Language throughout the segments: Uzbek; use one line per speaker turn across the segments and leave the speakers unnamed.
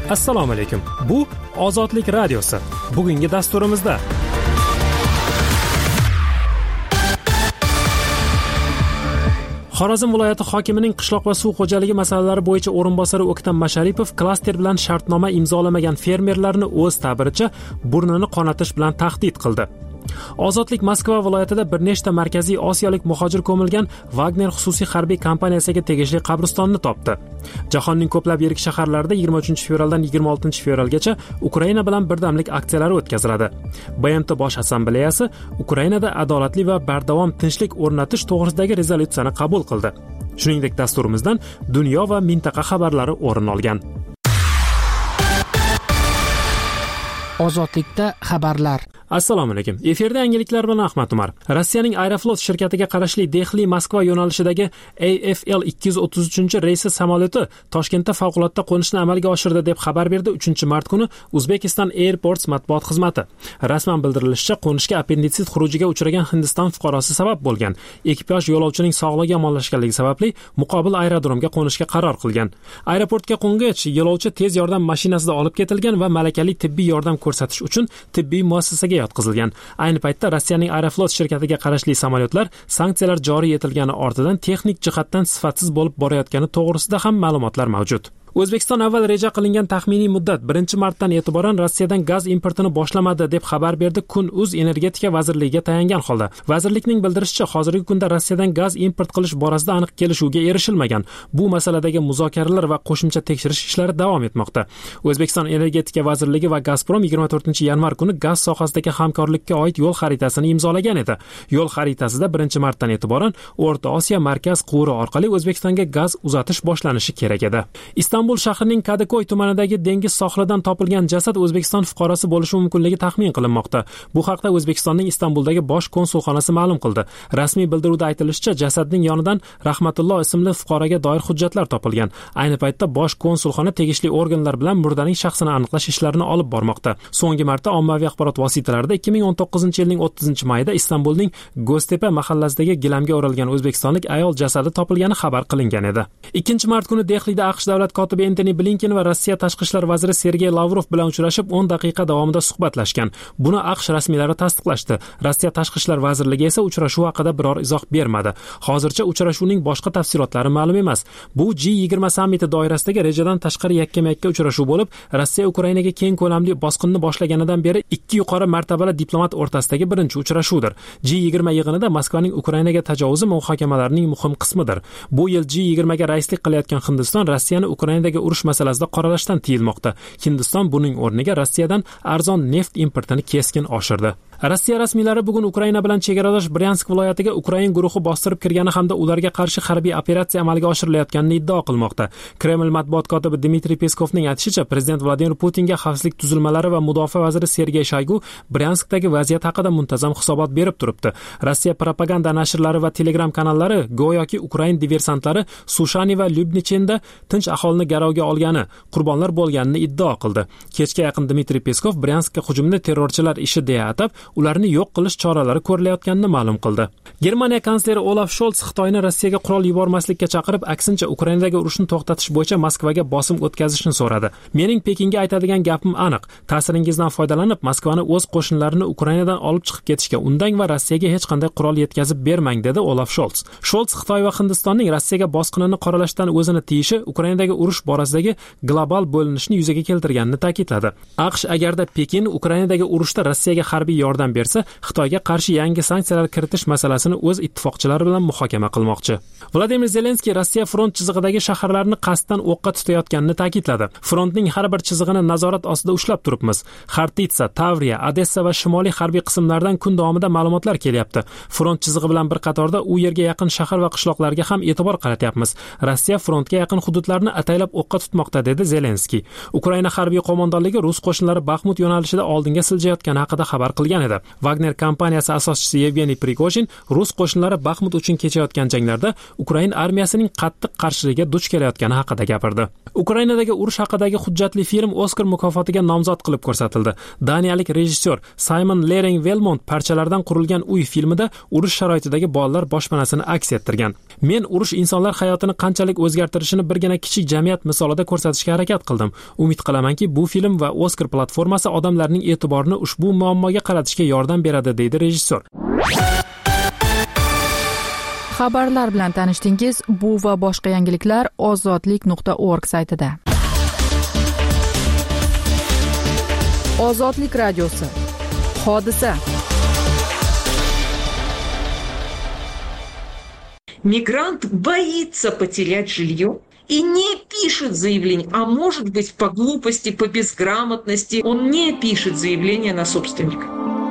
Assalomu alaykum. Bu Ozodlik radiosi. Bugungi dasturimizda Xorazm viloyati hokimining qishloq va suv xo'jaligi masalalari bo'yicha o'rinbosari O'ktam Masharipov klaster bilan shartnoma imzolamagan fermerlarni o'z ta'biricha burnini qonatish bilan tahdid qildi. Ozodlik Moskva viloyatida bir nechta markaziy osiyolik muhojir ko'milgan Wagner xususiy harbiy kompaniyasiga tegishli qabristonni topdi. Jahonning ko'plab yirik shaharlarida 23 fevraldan 26 fevralgacha Ukraina bilan birdamlik aksiyalari o'tkaziladi. BMT Bosh assambleyasi Ukrainada adolatli va bardavom tinchlik o'rnatish to'g'risidagi rezolyutsiyani qabul qildi. Shuningdek, dasturimizdan dunyo va mintaqa xabarlari o'rin olgan.
Ozodlikda xabarlar.
Assalomu alaykum. Efirda yangiliklar bilan Ahmad Umar. Rossiyaning Aeroflot shirkatiga qarashli Dehli-Moskva yo'nalishidagi AFL 233 reysi samolyoti Toshkentda favqulodda qo'nishni amalga oshirdi deb xabar berdi 3-mart kuni Uzbekistan Airports matbuot xizmati. Rasman bildirilishicha, qo'nishga appenditsit xurujiga uchragan Hindiston fuqarosi sabab bo'lgan. Ekipaj yo'lovchining sog'lig'i yomonlashganligi sababli muqobil aerodromga qo'nishga qaror qilgan. Aeroportga qo'ngach, yo'lovchi tez yordam mashinasida olib ketilgan va malakali tibbiy yordam ko'rsatish uchun tibbiy muassasaga yotqizilgan. Ayni paytda Rossiyaning Aeroflot shirkatiga qarashli samolyotlar sanksiyalar joriy etilgani ortidan texnik jihatdan sifatsiz bo'lib borayotgani to'g'risida ham ma'lumotlar mavjud. O'zbekiston avval reja qilingan taxminiy muddat 1-martdan e'tiboran Rossiyadan gaz importini boshlamadi deb xabar berdi Kun.uz energetika vazirligiga tayangan holda. Vazirlikning bildirishicha, hozirgi kunda Rossiyadan gaz import qilish borasida aniq kelishuvga erishilmagan. Bu masaladagi muzokaralar va qo'shimcha tekshirish ishlari davom etmoqda. O'zbekiston energetika vazirligi va Gazprom 24-yanvar kuni gaz sohasidagi hamkorlikka oid yo'l xaritasini imzolagan edi. Yo'l xaritasida 1-martdan e'tiboran O'rta Osiyo markaz quvuri orqali O'zbekistonga gaz uzatish boshlanishi kerak edi. Istanbul shahrining Kadıköy tumanidagi dengiz sohilidan topilgan jasad O'zbekiston fuqarosi bo'lishi mumkinligi taxmin qilinmoqda. Bu haqda O'zbekistonning Istanbuldagi bosh konsulxonasi ma'lum qildi. Rasmiy bildiruvda aytilishicha, jasadning yonidan Rahmatullo ismli fuqaroga doir hujjatlar topilgan. Ayni paytda bosh konsulxona tegishli organlar bilan murdaning shaxsini aniqlash ishlarini olib bormoqda. So'nggi marta ommaviy axborot vositalarida 2019-yilning 30-mayida Istanbulning Göztepe mahallasidagi gilamga o'ralgan o'zbekistonlik ayol jasadi topilgani xabar qilingan edi. 2-mart kuni Dehlida AQSh davlat kotibi Antony Blinken va Rossiya tashqi ishlar vaziri Sergey Lavrov bilan uchrashib 10 daqiqa davomida suhbatlashgan. Buni AQSh rasmiylari tasdiqlashdi. Rossiya tashqi ishlar vazirligi esa uchrashuv haqida biror izoh bermadi. Hozircha uchrashuvning boshqa tafsilotlari ma'lum emas. Bu G20 sammiti doirasidagi rejadan tashqari yakkama-yakka uchrashuv bo'lib, Rossiya Ukrainaga keng ko'lamli bosqinni boshlaganidan beri ikki yuqori martabali diplomat o'rtasidagi birinchi uchrashuvdir. G20 yig'inida Moskvaning Ukrainaga tajovuzi muhokamalarining muhim qismidir. Bu yil G20 ga raislik qilayotgan Hindiston Rossiyani Ukrainadagi urush masalasida qoralashdan tiyilmoqda. Hindiston buning o'rniga Rossiyadan arzon neft importini keskin oshirdi. Rossiya rasmiylari bugun Ukraina bilan chegaradosh Bryansk viloyatiga Ukrain guruhi bostirib kirgani hamda ularga qarshi harbiy operatsiya amalga oshirilayotganini iddao qilmoqda. Kreml matbuot kotibi Dmitriy Peskovning aytishicha, prezident Vladimir Putinga xavfsizlik tuzilmalari va mudofaa vaziri Sergey Shoygu Bryanskdagi vaziyat haqida muntazam hisobot berib turibdi. Rossiya propaganda nashrlari va Telegram kanallari go'yoki Ukrain diversantlari Sushani va Lyubnichenda tinch aholini garovga olgani, qurbonlar bo'lganini iddao qildi. Kechga yaqin Dmitriy Peskov Bryanskka hujumni terrorchilar ishi deya atab, ularni yo'q qilish choralari ko'rilayotganini ma'lum qildi. Germaniya kansleri Olaf Scholz Xitoyni Rossiyaga qurol yubormaslikka chaqirib, aksincha Ukrainadagi urushni to'xtatish bo'yicha Moskvaga bosim o'tkazishni so'radi. Mening Pekinga aytadigan gapim aniq. Ta'siringizdan foydalanib, Moskvani o'z qo'shinlarini Ukrainadan olib chiqib ketishga undang va Rossiyaga hech qanday qurol yetkazib bermang, dedi Olaf Scholz. Scholz Xitoy va Hindistonning Rossiyaga bosqinini qoralashdan o'zini tiyishi Ukrainadagi urush borasidagi global bo'linishni yuzaga keltirganini ta'kidladi. AQSh agarda Pekin Ukrainadagi urushda Rossiyaga harbiy yordam bersa, Xitoyga qarshi yangi sanksiyalar kiritish masalasini o'z ittifoqchilari bilan muhokama qilmoqchi. Vladimir Zelenskiy Rossiya front chizig'idagi shaharlarni qasddan o'qqa tutayotganini ta'kidladi. Frontning har bir chizig'ini nazorat ostida ushlab turibmiz. Xartitsa, Tavriya, Odessa va shimoliy harbiy qismlardan kun davomida ma'lumotlar kelyapti. Front chizig'i bilan bir qatorda u yerga yaqin shahar va qishloqlarga ham e'tibor qaratyapmiz. Rossiya frontga yaqin hududlarni ataylab o'qqa tutmoqda, dedi Zelenskiy. Ukraina harbiy qo'mondonligi rus qo'shinlari Baxmut yo'nalishida oldinga siljayotgani haqida xabar qilgan edi. Wagner kompaniyasi asoschisi Yevgeniy Prigozhin rus qo'shinlari Baxmut uchun kechayotgan janglarda Ukraina armiyasining qattiq qarshiligiga duch kelayotgani haqida gapirdi. Ukrainadagi urush haqidagi hujjatli film Oskar mukofotiga nomzod qilib ko'rsatildi. Daniyalik rejissyor Simon Lering-Velmont parchalardan qurilgan uy filmida urush sharoitidagi bolalar boshpanasini aks ettirgan. Men urush insonlar hayotini qanchalik o'zgartirishini birgina kichik jamiyat holat misolida ko'rsatishga harakat qildim. Umid qilamanki, bu film va Oscar platformasi odamlarning e'tiborini ushbu muammoga qaratishga yordam beradi, deydi rejissor.
Xabarlar bilan tanishdingiz. Bu va boshqa yangiliklar ozodlik.org saytida. Ozodlik radiosi. Hodisa.
Мигрант боится потерять жилье и не пишет заявление, а может быть по глупости, по безграмотности он не пишет заявление на собственника.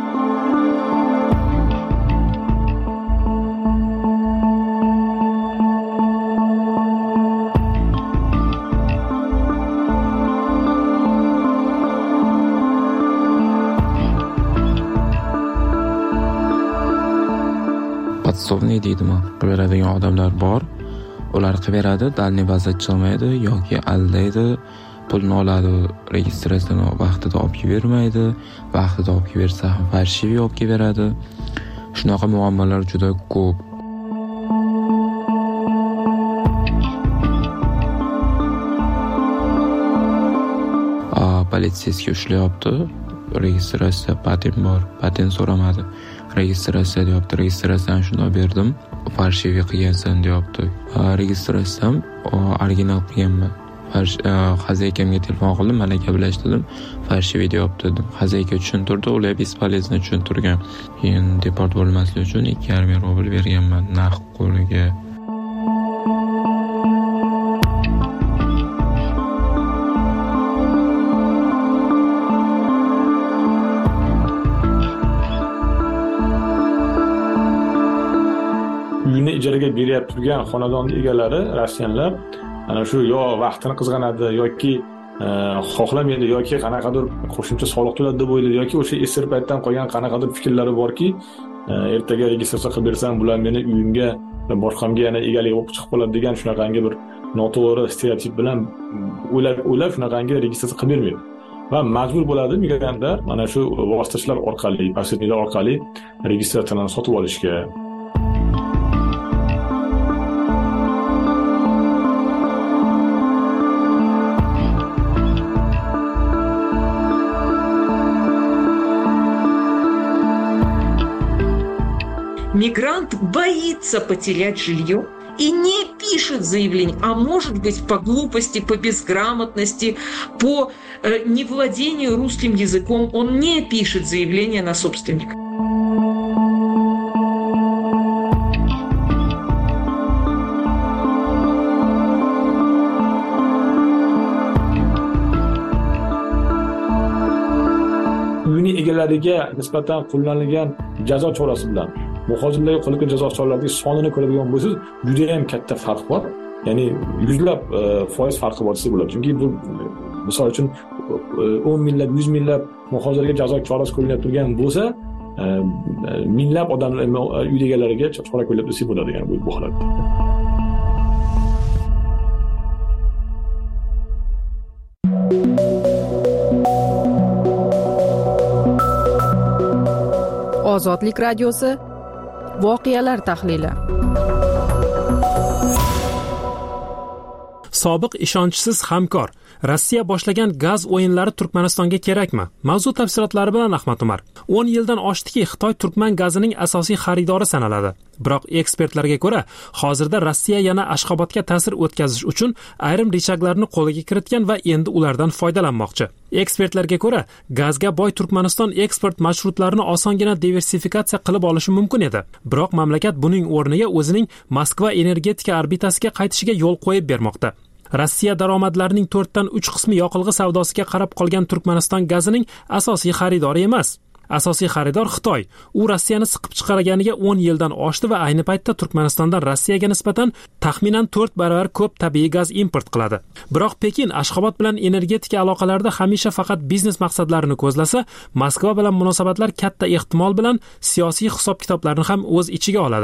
Podsovniy deydimi? Qilib beradigan odamlar bor. Ular qilib beradi, dalniy baza chiqmaydi yoki aldaydi, pulni oladi, registratsiyani vaqtida olib bermaydi, vaqtida olib bersa ham farshiviy olib beradi. Shunaqa muammolar juda ko'p. Politsiyasiga ushlayapti. Registratsiya patent bor, patent so'ramadi. Registratsiya deyapti, registratsiyani shunday berdim, farshiviy qilgansan deyapti. Registratsiyam original qilganman. Xazaykamga telefon qildim, malaka bilan ishladim, farshiviy deyapti dedim. Xazayka tushuntirdi, ular bespolezno tushuntirgan. Keyin deport bo'lmaslik uchun 2,5 rubl berganman naqd qo'liga.
Uyini ijaraga berib turgan xonadon egalari rossiyanlar ana shu yo vaqtini qizg'anadi yoki xohlamaydi yoki qanaqadir qo'shimcha soliq to'ladi deb o'ylaydi yoki o'sha esir paytdan qolgan qanaqadir fikrlari borki, ertaga registratsiya qilib bersam bular meni uyimga va boshqamga yana egalik bo'lib chiqib qoladi degan shunaqangi bir noto'g'ri stereotip bilan o'ylab shunaqangi registratsiya qilib bermaydi. Va majbur bo'ladi migrantlar mana shu vositachilar orqali, posredniklar orqali registratsiyani sotib olishga.
Мигрант боится потерять жилье и не пишет заявление, а может быть по глупости, по безграмотности, по невладению русским языком он не пишет заявление на собственника.
Uyini egalariga nisbatan qo'llanilgan jazo chorasi bilan muhojirlarga qo'llangan jazo choralarining sonini ko'radigan bo'lsangiz, juda ham katta farq bor. Ya'ni yuzlab foiz farqi bor desa bo'ladi. Chunki bu misol uchun 10 minglab, 100 minglab muhojirlarga jazo chorasi qo'llanib turgan bo'lsa, minglab odamlar uy egalariga chora qo'llanib desa bo'ladi, ya'ni bu holatda.
Ozodlik radiosi. Voqealar tahlili.
Sobiq ishonchsiz hamkor. Rossiya boshlagan gaz o'yinlari Turkmanistonga kerakmi? Mavzu tafsilotlari bilan Ahmad Umar. 10 yildan oshdiki, Xitoy turkman gazining asosiy xaridori sanaladi. Biroq ekspertlarga ko'ra, hozirda Rossiya yana Ashxobodga ta'sir o'tkazish uchun ayrim rechaglarni qo'lga kiritgan va endi ulardan foydalanmoqchi. Ekspertlarga ko'ra, gazga boy Turkmaniston eksport marshrutlarini osongina diversifikatsiya qilib olishi mumkin edi. Biroq mamlakat buning o'rniga o'zining Moskva energetika orbitasiga qaytishiga yo'l qo'yib bermoqda. Rossiya daromadlarining 4dan 3 qismi yoqilg'i savdosiga qarab qolgan Turkmaniston gazining asosiy xaridori emas. Asosiy xaridor Xitoy. U Rossiyani siqib chiqarganiga 10 yildan oshdi va ayni paytda Turkmanistondan Rossiyaga nisbatan taxminan 4 barobar ko'p tabiiy gaz import qiladi. Biroq Pekin Ashxobod bilan energetika aloqalarida hamisha faqat biznes maqsadlarini ko'zlasa, Moskva bilan munosabatlar katta ehtimol bilan siyosiy hisob-kitoblarni ham o'z ichiga oladi.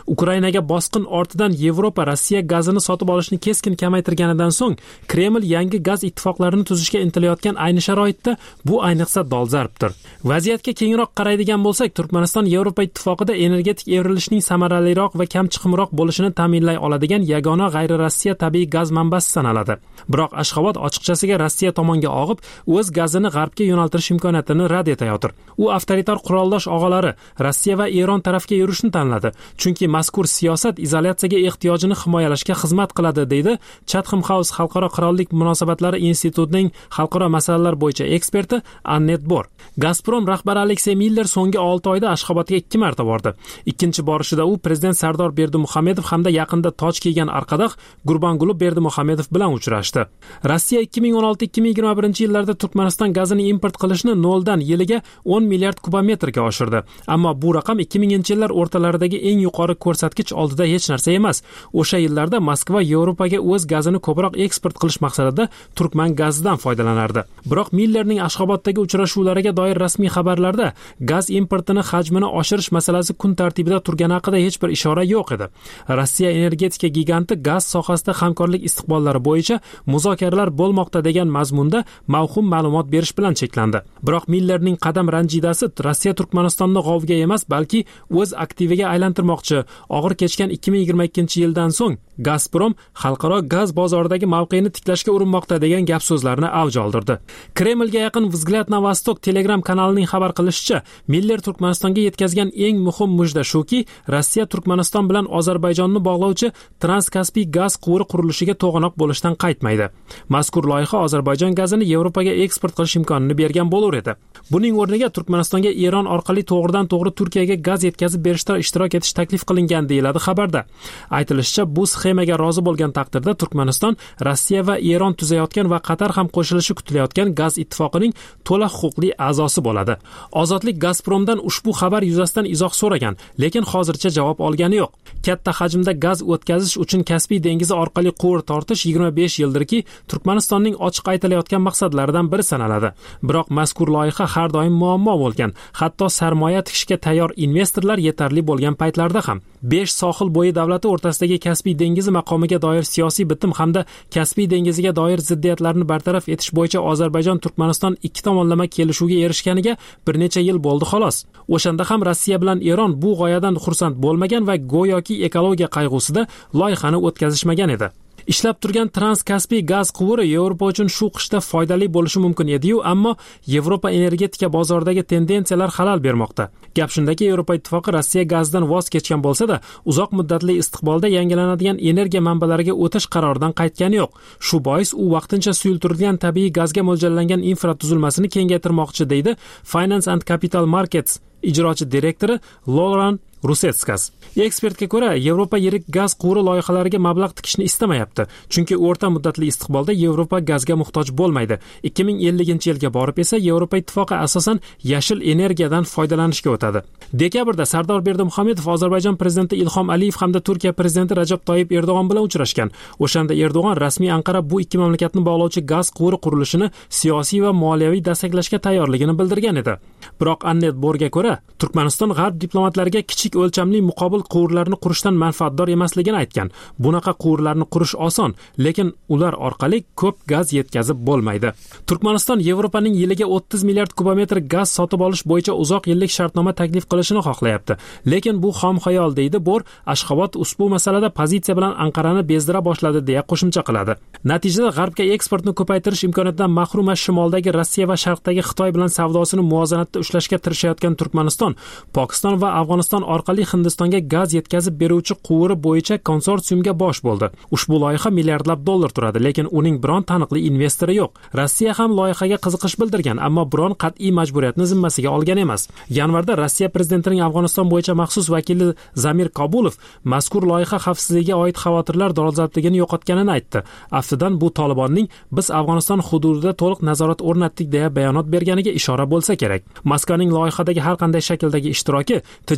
Ukrainaga bosqin ortidan Yevropa Rossiya gazini sotib olishni keskin kamaytirganidan so'ng Kreml yangi gaz ittifoqlarini tuzishga intilayotgan ayni sharoitda bu ayniqsa dolzarbdir. Vaziyatga kengroq qaraydigan bo'lsak, Turkmaniston Yevropa ittifoqida energetik evrilishning samaraliroq va kam chiqimroq bo'lishini ta'minlay oladigan yagona g'ayri-Rossiya tabiiy gaz manbasi sanaladi. Biroq Ashxobod ochiqchasiga Rossiya tomonga og'ib, o'z gazini g'arbga yo'naltirish imkoniyatini rad etayotir. U avtoritar quroldosh og'alari Rossiya va Eron tarafga yurishni tanladi, chunki mazkur siyosat izolyatsiyaga ehtiyojini himoyalashga xizmat qiladi, deydi Chatham House Xalqaro qirollik munosabatlari institutining xalqaro masalalar bo'yicha eksperti Annet Bor. Gazprom rahbari Aleksey Miller so'nggi 6 oyda Ashxobodga 2 marta bordi. Ikkinchi borishida u prezident Sardor Berdimuhamedov hamda yaqinda toj kiygan arqadoq Gurbanguli Berdimuhamedov bilan uchrashdi. Rossiya 2016-2021 yillarda Turkmaniston gazini import qilishni noldan yiliga 10 milliard kubometrga oshirdi. Ammo bu raqam 2000-yillar o'rtalaridagi eng yuqori ko'rsatkich oldida hech narsa emas. O'sha yillarda Moskva Yevropaga o'z gazini ko'proq eksport qilish maqsadida turkman gazidan foydalanardi. Biroq Millerning Ashxoboddagi uchrashuvlariga doir rasmiy xabarlarda gaz importini hajmini oshirish masalasi kun tartibida turgani haqida hech bir ishora yo'q edi. Rossiya energetika giganti gaz sohasida hamkorlik istiqbollari bo'yicha muzokaralar bo'lmoqda degan mazmunda mavhum ma'lumot berish bilan cheklandi. Biroq Millerning qadam ranjidasi Rossiya Turkmanistonni g'ovga emas, balki o'z aktiviga aylantirmoqchi. Og'ir kechgan 2022-yildan so'ng Gazprom xalqaro gaz bozoridagi mavqeini tiklashga urinmoqda degan gap so'zlarni avj oldirdi. Kremlga yaqin Vzglyad na Vostok Telegram kanalining xabar qilishicha, Miller Turkmanistonga yetkazgan eng muhim mujda shuki, Rossiya Turkmaniston bilan Ozarbayjonni bog'lovchi Transkaspiy gaz quvuri qurilishiga to'g'anoq bo'lishdan qaytmaydi. Mazkur loyiha Ozarbayjon gazini Yevropaga eksport qilish imkonini bergan bo'lar edi. Buning o'rniga Turkmanistonga Eron orqali to'g'ridan-to'g'ri Turkiyaga gaz yetkazib berishda ishtirok etish taklif qilingan deyiladi xabarda. Aytilishicha, bu sxemaga rozi bo'lgan taqdirda Turkmaniston Rossiya va Eron tuzayotgan va Qatar ham qo'shilishi kutilayotgan gaz ittifoqining to'la huquqli a'zosi bo'ladi. Ozodlik Gazpromdan ushbu xabar yuzasidan izoh so'ragan, lekin hozircha javob olgani yo'q. Katta hajmda gaz o'tkazish uchun Kaspiy dengizi orqali quvur tortish 25 yildirki, Turkmanistonning ochiq aytilayotgan maqsadlaridan biri sanaladi. Biroq mazkur loyiha har doim muammo bo'lgan. Hatto sarmoya tikishga tayyor investorlar yetarli bo'lgan paytlarda ham 5 sohil bo'yi davlati o'rtasidagi Kaspiy dengizi maqomiga doir siyosiy bitim hamda Kaspiy dengiziga doir ziddiyatlarni bartaraf etish bo'yicha Ozarbayjon Turkmaniston ikki tomonlama kelishuvga erishganiga bir necha yil bo'ldi xolos. O'shanda ham Rossiya bilan Eron bu g'oyadan xursand bo'lmagan va go'yoki ekologiya qayg'usida loyihani o'tkazishmagan edi. Ishlab turgan Transkaspiy gaz quvuri Yevropa uchun shu qishda foydali bo'lishi mumkin edi-yu, ammo Yevropa energetika bozoridagi tendensiyalar xalal bermoqda. Gap shundaki, Yevropa ittifoqi Rossiya gazidan voz kechgan bo'lsa-da, uzoq muddatli istiqbolda yangilanadigan energiya manbalariga o'tish qaroridan qaytgani yo'q. Shu bois u vaqtincha suyultirilgan tabiiy gazga mo'ljallangan infratuzilmasini kengaytirmoqchi, deydi Finance and Capital Markets ijrochi direktori Loran Rusetskas. Ekspertga ko'ra, Yevropa yirik gaz quvuri loyihalariga mablag' tikishni istamayapti, chunki o'rta muddatli istiqbolda Yevropa gazga muhtoj bo'lmaydi. 2050-yilga borib esa Yevropa ittifoqi asosan yashil energiyadan foydalanishga o'tadi. Dekabrda Sardor Berdimuhamedov Ozarbayjon prezidenti Ilhom Aliyev hamda Turkiya prezidenti Rajab Toyyib Erdo'g'on bilan uchrashgan. O'shanda Erdo'g'on rasmiy Anqara bu ikki mamlakatni bog'lovchi gaz quvuri qurilishini siyosiy va moliyaviy destaklashga tayyorligini bildirgan edi. Biroq Annet Borga ko'ra, Turkmaniston g'arb diplomatlariga kichik o'lchamli muqobil quvurlarni qurishdan manfaatdor emasligini aytgan. Bunaqa quvurlarni qurish oson, lekin ular orqali ko'p gaz yetkazib bo'lmaydi. Turkmaniston Yevropaning yiliga 30 milliard kubometr gaz sotib olish bo'yicha uzoq yillik shartnoma taklif qilishini xohlayapti. Lekin bu xom xayol, deydi Bor. Ashxobod ushbu masalada pozitsiya bilan Anqarani bezdira boshladi deya qo'shimcha qiladi. Natijada g'arbga eksportni ko'paytirish imkoniyatidan mahrum shimoldagi Rossiya va sharqdagi Xitoy bilan savdosini muvozanatda ushlashga tirishayotgan Turkmaniston, Pokiston va Afg'oniston orqali Hindistonga gaz yetkazib beruvchi quvuri bo'yicha konsorsiumga bosh bo'ldi. Ushbu loyiha milliardlab dollar turadi, lekin uning biron taniqli investori yo'q. Rossiya ham loyihaga qiziqish bildirgan, ammo biron qat'iy majburiyatni zimmasiga olgan emas. Yanvarda Rossiya prezidentining Afg'oniston bo'yicha maxsus vakili Zamir Kabulov mazkur loyiha xavfsizligiga oid xavotirlar dolzarbligini yo'qotganini aytdi. Aftidan bu Tolibonning biz Afg'oniston hududida to'liq nazorat o'rnatdik deya bayonot berganiga ishora bo'lsa kerak. Moskvaning loyihadagi har qanday shakldagi ishtiroki tijoriy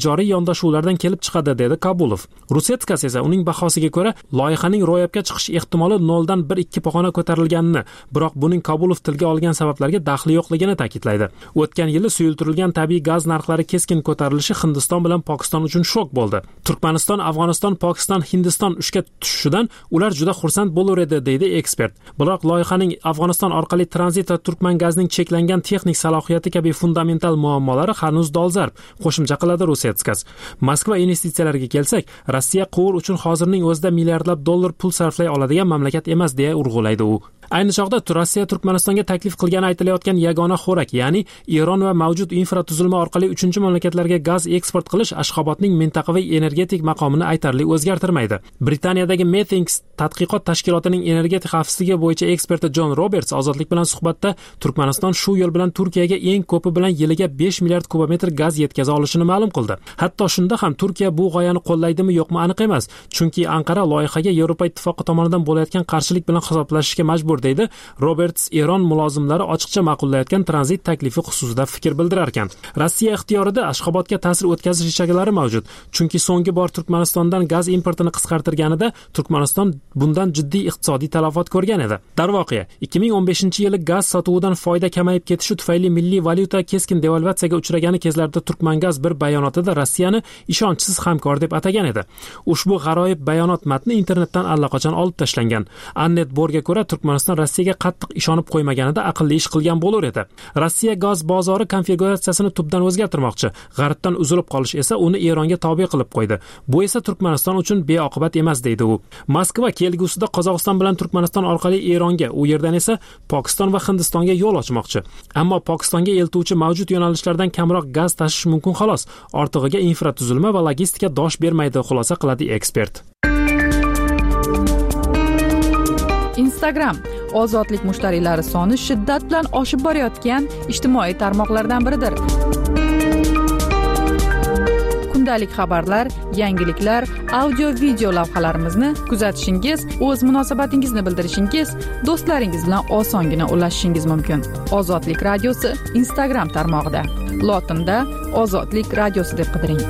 yondashuvlardan kelib chiqadi, dedi Kabulov. Rusetskas esa uning bahosiga ko'ra loyihaning ro'yobga chiqish ehtimoli 0 dan 1-2 pog'ona ko'tarilganini, biroq buning Kabulov tilga olgan sabablarga daxli yo'qligini ta'kidlaydi. O'tgan yili suyultirilgan tabiiy gaz narxlari keskin ko'tarilishi Hindiston bilan Pokiston uchun shok bo'ldi. Turkmaniston, Afg'oniston, Pokiston, Hindiston ishga tushishidan ular juda xursand bo'lar edi, deydi ekspert. Biroq loyihaning Afg'oniston orqali tranzit va turkman gazining cheklangan texnik salohiyati kabi fundamental muammolari hanuz dolzarb, qo'shimcha qiladi Rusetskas. Moskva investitsiyalarga kelsak, Rossiya quvur uchun hozirning o'zida milliardlab dollar pul sarflay oladigan mamlakat emas, deya urg'ulaydi u. Ayni chog'da Rossiya Turkmanistonga taklif qilgani aytilayotgan yagona xo'rak, ya'ni Eron va mavjud infratuzilma orqali 3-mamlakatlarga gaz eksport qilish Ashxobodning mintaqaviy energetik maqomini aytarli o'zgartirmaydi. Britaniyadagi Methinks tadqiqot tashkilotining energetik xavfsizligi bo'yicha eksperti John Roberts Ozodlik bilan suhbatda Turkmaniston shu yo'l bilan Turkiyaga eng ko'pi bilan yiliga 5 milliard kubometr gaz yetkaza olishini ma'lum qildi. Hatto shunda ham Turkiya bu g'oyani qo'llaydimi yo'qmi aniq emas, chunki Anqara loyihaga Yevropa ittifoqi tomonidan bo'layotgan qarshilik bilan hisoblashishga majbur, deydi Roberts. Eron mulozimlari ochiqcha ma'qullayotgan tranzit taklifi xususida fikr bildirar ekan. Rossiya ixtiyorida Ashxobodga ta'sir o'tkazish ishaklari mavjud, chunki so'nggi bor Turkmanistondan gaz importini qisqartirganida Turkmaniston bundan jiddiy iqtisodiy talafot ko'rgan edi. Darvoqe, 2015-yili gaz sotuvidan foyda kamayib ketishi tufayli milliy valyuta keskin devalvatsiyaga uchragani kezlarda Turkmangaz bir bayonotida Rossiyani ishonchsiz hamkor deb atagan edi. Ushbu g'aroyib bayonot matni internetdan allaqachon olib tashlangan. Annet Borga ko'ra, Turkmaniston Rossiyaga qattiq ishonib qo'ymaganida aqlli ish qilgan bo'lar edi. Rossiya gaz bozori konfiguratsiyasini tubdan o'zgartirmoqchi. G'arbdan uzilib qolish esa uni Eronga tobe qilib qo'ydi. Bu esa Turkmaniston uchun beoqibat emas, deydi u. Moskva kelgusida Qozog'iston bilan Turkmaniston orqali Eronga, u yerdan esa Pokiston va Hindistonga yo'l ochmoqchi. Ammo Pokistonga eltuvchi mavjud yo'nalishlardan kamroq gaz tashish mumkin xolos. Ortig'iga infratuzilma va logistika dosh bermaydi, xulosa qiladi ekspert.
Instagram ozodlik mushtariylari soni shiddat bilan oshib borayotgan ijtimoiy tarmoqlardan biridir. Kundalik xabarlar, yangiliklar, audio-video lavhalarimizni kuzatishingiz, o'z munosabatingizni bildirishingiz, do'stlaringiz bilan osongina ulashishingiz mumkin. Ozodlik radiosi Instagram tarmog'ida. Lotinda Ozodlik radiosi deb qidiring.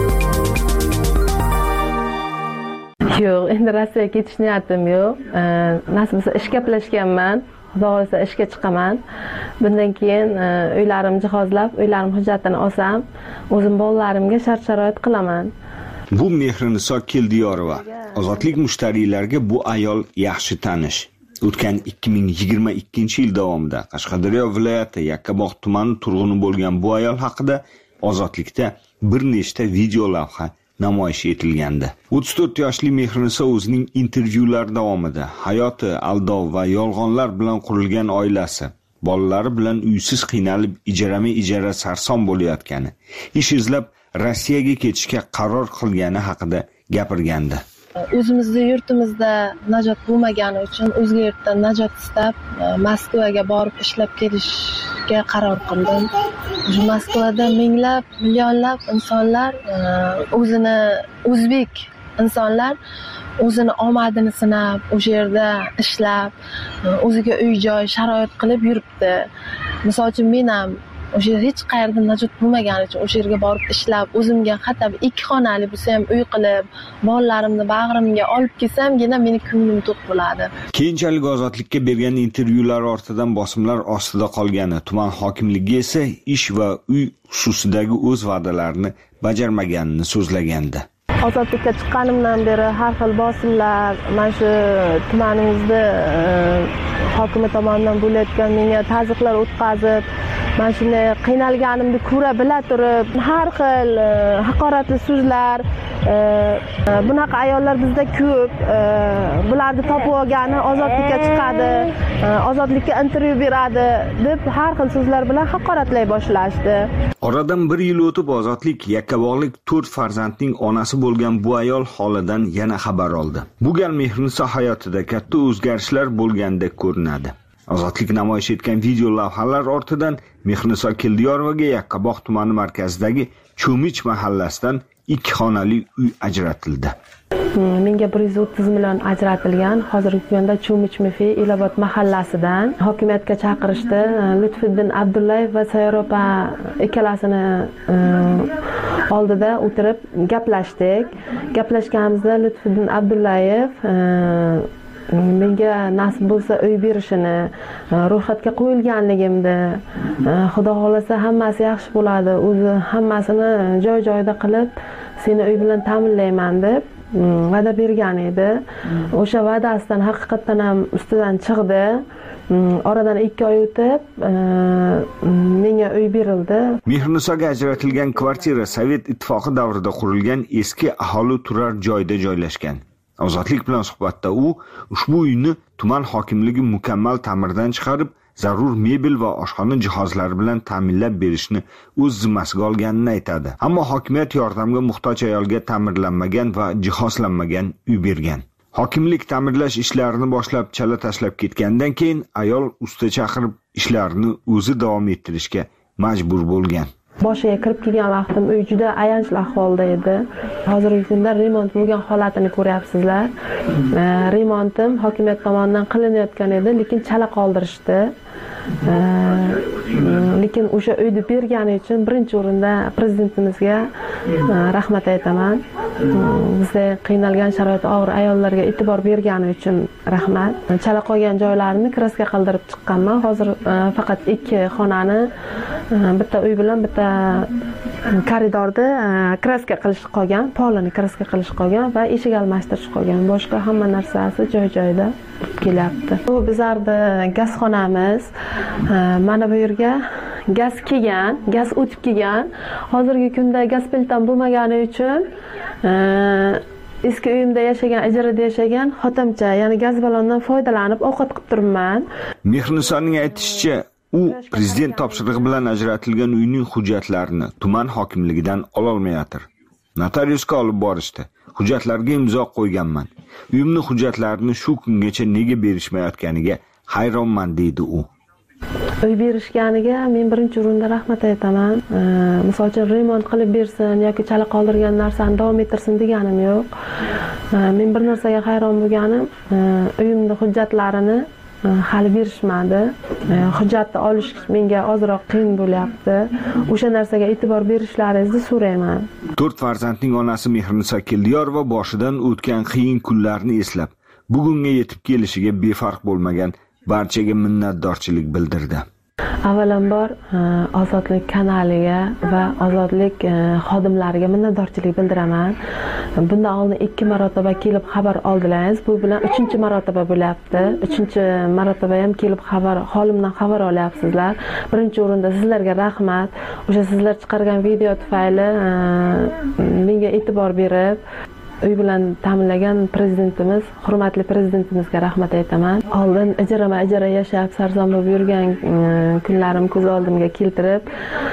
Yo'q, endi Rossiyaga ketish niyatim yo'q. Nasib bo'lsa ishga gaplashganman. Xudo xohlasa ishga chiqaman. Bundan keyin uylarim jihozlab, uylarim hujjatini olsam, o'zim bolalarimga shart-sharoit qilaman.
Bu Mehriniso Keldiyorova. Ozodlik mushtariylariga bu ayol yaxshi tanish. O'tgan 2022-yil davomida Qashqadaryo viloyati Yakkabog' tumani turg'uni bo'lgan bu ayol haqida Ozodlikda bir nechta video lavha namoyish etilgandi. 34 yoshli Mehriniso o'zining intervyular davomida hayoti aldov va yolg'onlar bilan qurilgan oilasi, bolalari bilan uysiz qiynalib ijara sarson bo'layotgani, ish izlab Rossiyaga ketishga qaror qilgani haqida gapirgandi.
O'zimizning yurtimizda najot bo'lmagani uchun o'zga yurtdan najot istab Moskvaga borib ishlab kelishga qaror qildim. Moskvada minglab, millionlab insonlar o'zini o'zbek insonlar o'zini omadini sinab, o'sha yerda ishlab, o'ziga uy-joy sharoit qilib yuribdi. Misol uchun men ham o'sha hech qayerda najot bo'lmagani uchun o'sha yerga borib ishlab, o'zimga hatto 2 xonali bo'lsa ham uy qilib, bolalarimni bag'rimga olib kelsam-gina meni ko'nglim to'q bo'ladi.
Keyinchalik Ozodlikka bergan intervyular ortidan bosimlar ostida qolgani, tuman hokimligi esa ish va uy xususidagi o'z va'dalarini bajarmaganini so'zlagandi.
Ozodlikka chiqqanimdan beri har xil bosimlar, mana shu tumanimizda hokimi tomonidan bo'layotgan menga tazyiqlar o'tkazib, mana shunday qiynalganimni ko'ra bila turib, har xil haqoratli so'zlar, bunaqa ayollar bizda ko'p, bularni topib olgani ozodlikka chiqadi, ozodlikka intervyu beradi deb har xil so'zlar bilan haqoratlay boshlashdi.
Oradan 1 yil o'tib Ozodlik Yakkabog'lik 4 farzandning onasi bo'lgan bu ayol holidan yana xabar oldi. Bu gal Mehriniso hayotida katta o'zgarishlar bo'lgandek ko'rinadi. Ozodlik namoyish etgan video lavhalar ortidan Mehriniso Keldiyorovaga Yakkabog' tumani markazidagi Cho'mich mahallasidan 2 xonali uy ajratildi.
Menga 130 million ajratilgan. Hozirgi kunda Cho'mich Elobod mahallasidan hokimiyatga chaqirishdi. Lutfiddin Abdullayev va Sayyor opa ikkalasini oldida o'tirib gaplashdik. Gaplashganimizda Lutfiddin Abdullayev menga nasib bo'lsa uy berishini, ro'yxatga qo'yilganligimni, xudo xolasa hammasi yaxshi bo'ladi, o'zi hammasini joy-joyida qilib seni uy bilan ta'minlayman deb va'da bergan edi. O'sha va'dasidan haqiqatan ham ustidan chiqdi. Oradan 2 oy o'tib menga uy berildi.
Mehrnisoga ajratilgan kvartira Sovet ittifoqi davrida qurilgan eski aholi turar joyda joylashgan. Ozodlik bilan suhbatda u ushbu uyni tuman hokimligi mukammal ta'mirdan chiqarib, zarur mebel va oshxona jihozlari bilan ta'minlab berishni o'z zimmasiga olganini aytadi. Ammo hokimiyat yordamga muhtoj ayolga ta'mirlanmagan va jihozlanmagan uy bergan. Hokimlik ta'mirlash ishlarini boshlab chala tashlab ketgandan keyin ayol usta chaqirib ishlarni o'zi davom ettirishga majbur bo'lgan.
Boshiga kirib kelgan vaqtim uy juda ayanchli ahvolda edi. Hozirgi kunda remont bo'lgan holatini ko'ryapsizlar. Remontim hokimiyat tomonidan qilinayotgan edi, lekin chala qoldirishdi. Lekin o'sha uyni bergani uchun birinchi o'rinda prezidentimizga rahmat aytaman. Bizda qiynalgan sharoit og'ir ayollarga e'tibor bergani uchun rahmat. Chala qolgan joylarini kraska qildirib chiqqanman. Hozir faqat 2 xonani, bitta uy bilan bitta koridorda kraska qilish qolgan, polini kraska qilish qolgan va eshik almashtirish qolgan. Boshqa hamma narsasi joy-joyida kelyapti. Bu bizarda gazxonamiz. Mana bu yerga gaz kelgan, gaz o'tib kelgan. Hozirgi kunda gaz plittam bo'lmagani uchun eski uyimda yashagan, ijarada yashagan xotimcha, ya'ni gaz ballondan foydalanib ovqat qilib turibman.
Mehrnisoning aytishicha, u prezident topshirig'i bilan ajratilgan uyning hujjatlarini tuman hokimligidan ola olmayotir. Notariusga olib borishdi. Hujjatlarga imzo qo'yganman. Uyimni hujjatlarini shu kungacha nega berishmayotganiga hayronman deydi u.
Uy berishganiga men birinchi o'rinda rahmat aytaman. Misol uchun remont qilib bersin yoki chala qoldirgan narsani davom ettirsin deganim yo'q. Men bir narsaga hayron bo'lganim, uyimning hujjatlarini hali berishmadi. Hujjatni olish menga ozroq qiyin bo'lyapti. O'sha narsaga e'tibor berishlaringizni so'rayman.
4 farzandning onasi Mehrniso Keldiyorova boshidan o'tgan qiyin kunlarni eslab, bugunga yetib kelishiga befarq bo'lmagan barchaga minnatdorchilik bildirdi.
Avvalambor Ozodlik kanaliga va Ozodlik xodimlariga minnatdorchilik bildiraman. Bundan oldin 2 marotaba kelib xabar oldilaringiz. Bu bilan 3-marotaba bo'lyapti. 3-marotaba ham kelib holimdan xabar olyapsizlar. Birinchi o'rinda sizlarga rahmat. O'sha sizlar chiqargan video tufayli menga e'tibor berib uy bilan ta'minlagan prezidentimiz, hurmatli prezidentimizga rahmat aytaman. Oldin ijara yashab sarson bo'lib yurgan kunlarim ko'z oldimga keltirib,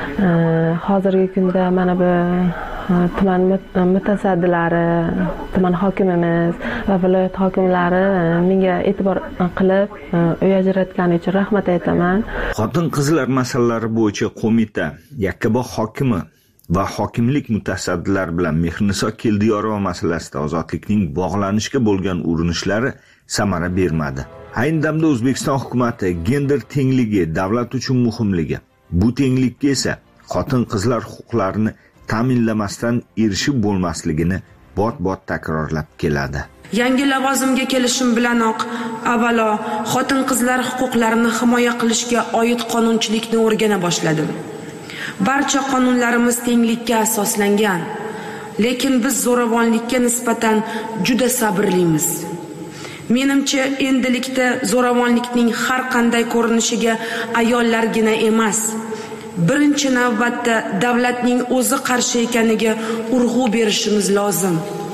hozirgi kunda mana bu tuman mutasaddilari, tuman hokimimiz va viloyat hokimlari menga e'tibor qilib uy ajratgani uchun rahmat aytaman.
Xotin-qizlar masalalari bo'yicha qo'mita Yakkabog' hokimi va hokimlik mutasaddilari bilan Mehrniso Keldiyorova masalasida Ozodlikning bog'lanishga bo'lgan urinishlari samara bermadi. Ayni damda O'zbekiston hukumatı gender tengligi davlat uchun muhimligi, bu tenglikka esa xotin-qizlar huquqlarini ta'minlamasdan erishib bo'lmasligini bot-bot takrorlab keladi.
Yangi lavozimga kelishim bilanoq avvalo xotin-qizlar huquqlarini himoya qilishga oid qonunchilikni o'rgana boshladim. Barcha qonunlarimiz tenglikka asoslangan, lekin biz zo'ravonlikka nisbatan juda sabrlimiz. Menimcha, endilikda zo'ravonlikning har qanday ko'rinishiga ayollargina emas, birinchi navbatda davlatning o'zi qarshi ekaniga urg'u berishimiz lozim.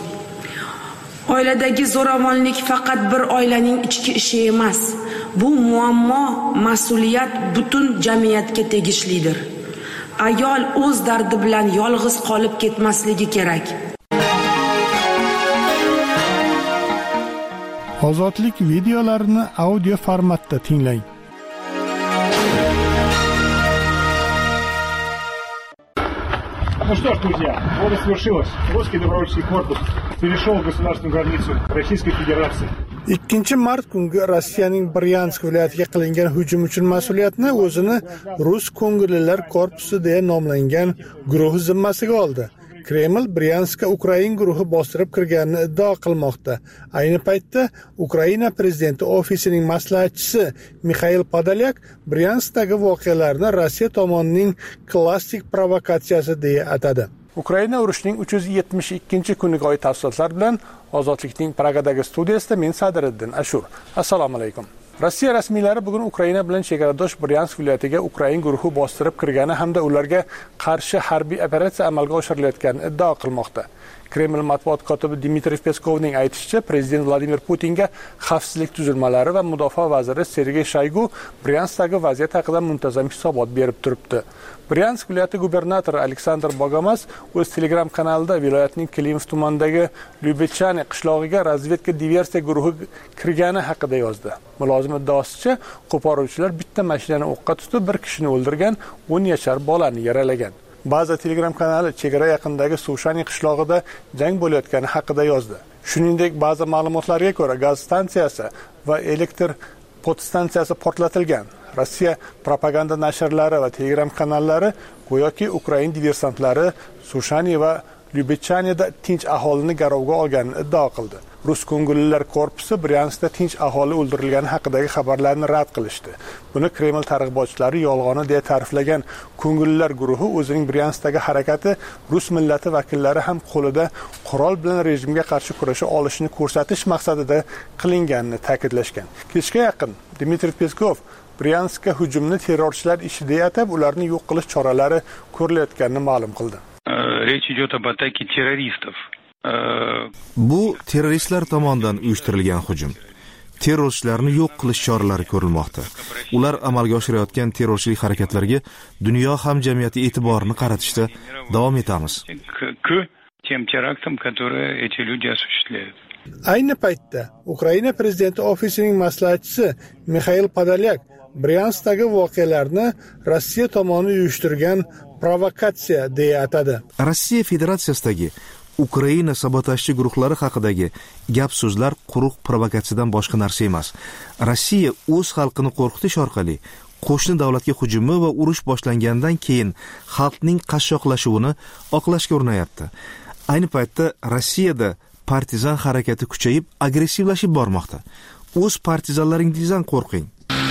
Oiladagi zo'ravonlik faqat bir oilaning ichki ishi emas. Bu muammo, mas'uliyat butun jamiyatga tegishlidir. Ayol o'z dardi bilan yolg'iz qolib ketmasligi kerak.
Ozodlik videolarini audio formatda tinglang.
Ну что ж, друзья, вот и свершилось. Русский добровольческий корпус перешел государственную границу Российской Федерации.
2 mart kungi Rossiyaning Bryansk viloyatiga qilingan hujum uchun mas'uliyatni o'zini Rus ko'ngillilar korpusi deya nomlangan guruh zimmasiga oldi. Kreml Bryanskka Ukrain guruhi bostirib kirganini iddao qilmoqda. Ayni paytda Ukraina prezidenti ofisining maslahatchisi Mixail Podolyak Bryanskdagi voqealarni Rossiya tomonining klassik provokatsiyasi deya atadi. Ukraina urushining 372-kuniga oid tafsilotlar bilan Ozodlikning Pragadagi studiyasida men Sadiriddin Ashur. Assalomu alaykum. Rossiya rasmiylari bugun Ukraina bilan chegaradosh Bryansk viloyatiga Ukrain guruhi bostirib kirgani hamda ularga qarshi harbiy operatsiya amalga oshirilayotganini iddao qilmoqda. Kreml matbuot kotibi Dmitriy Peskovning aytishicha, prezident Vladimir Putinga xavfsizlik tuzilmalari va mudofaa vaziri Sergey Shoygu Bryanskdagi vaziyat haqida muntazam hisobot berib turibdi. Bryansk viloyati gubernatori Aleksandr Bogomas o'z Telegram kanalida viloyatning Klimov tumanidagi Lyubechane qishlog'iga razvedka diversiya guruhi kirgani haqida yozdi. Mulozim iddaosicha, qo'poruvchilar bitta mashinani o'qqa tutib, bir kishini o'ldirgan, 10 yashar bolani yaralagan. Ba'zi Telegram kanali chegara yaqinidagi Sushani qishlog'ida jang bo'layotgani haqida yozdi. Shuningdek, ba'zi ma'lumotlarga ko'ra, gaz stansiyasi va elektr podstansiyasi portlatilgan. Rossiya propaganda nashrlari va Telegram kanallari go'yoki Ukrain diversantlari Sushani va Lyubechaneda tinch aholini garovga olganini iddao qildi. Rus ko'ngillilar korpusi Bryanskda tinch aholi o'ldirilgani haqidagi xabarlarni rad qilishdi. Buni Kreml targ'ibotchilari yolg'oni deya ta'riflagan ko'ngillilar guruhi o'zining Bryanskdagi harakati Rus millati vakillari ham qo'lida qurol bilan rejimga qarshi kurasha olishini ko'rsatish maqsadida qilinganini ta'kidlashgan. Kechga yaqin Dmitriy Peskov Bryanskka hujumni terrorchilar ishi deya atab, ularni yo'q qilish choralari ko'rilayotganini ma'lum qildi.
Rечь идет об атаке террористов.
Bu terroristlar tomonidan uyushtirilgan hujum. Terrorchilarni yo'q qilish choralari ko'rilmoqda. Ular amalga oshirayotgan terrorchilik harakatlariga dunyo hamjamiyati e'tiborini qaratishda davom etamiz.
К тем терактам, которые эти люди осуществляют.
Ayni paytda Ukraina prezidenti ofisining maslahatchisi Mixail Podolyak Bryanskdagi voqealarni Rossiya tomoni uyushtirgan provokatsiya deya atadi.
Rossiya Federatsiyasidagi Ukraina sabotajchi guruhlari haqidagi gap-so'zlar quruq provokatsiyadan boshqa narsa emas. Rossiya o'z xalqini qo'rqitish orqali qo'shni davlatga hujumi va urush boshlangandan keyin xalqning qashshoqlashuvini oqlashga urinayapti. Ayni paytda Rossiyada partizan harakati kuchayib, agressivlashib bormoqda. O'z partizanlaringizdan qo'rqing.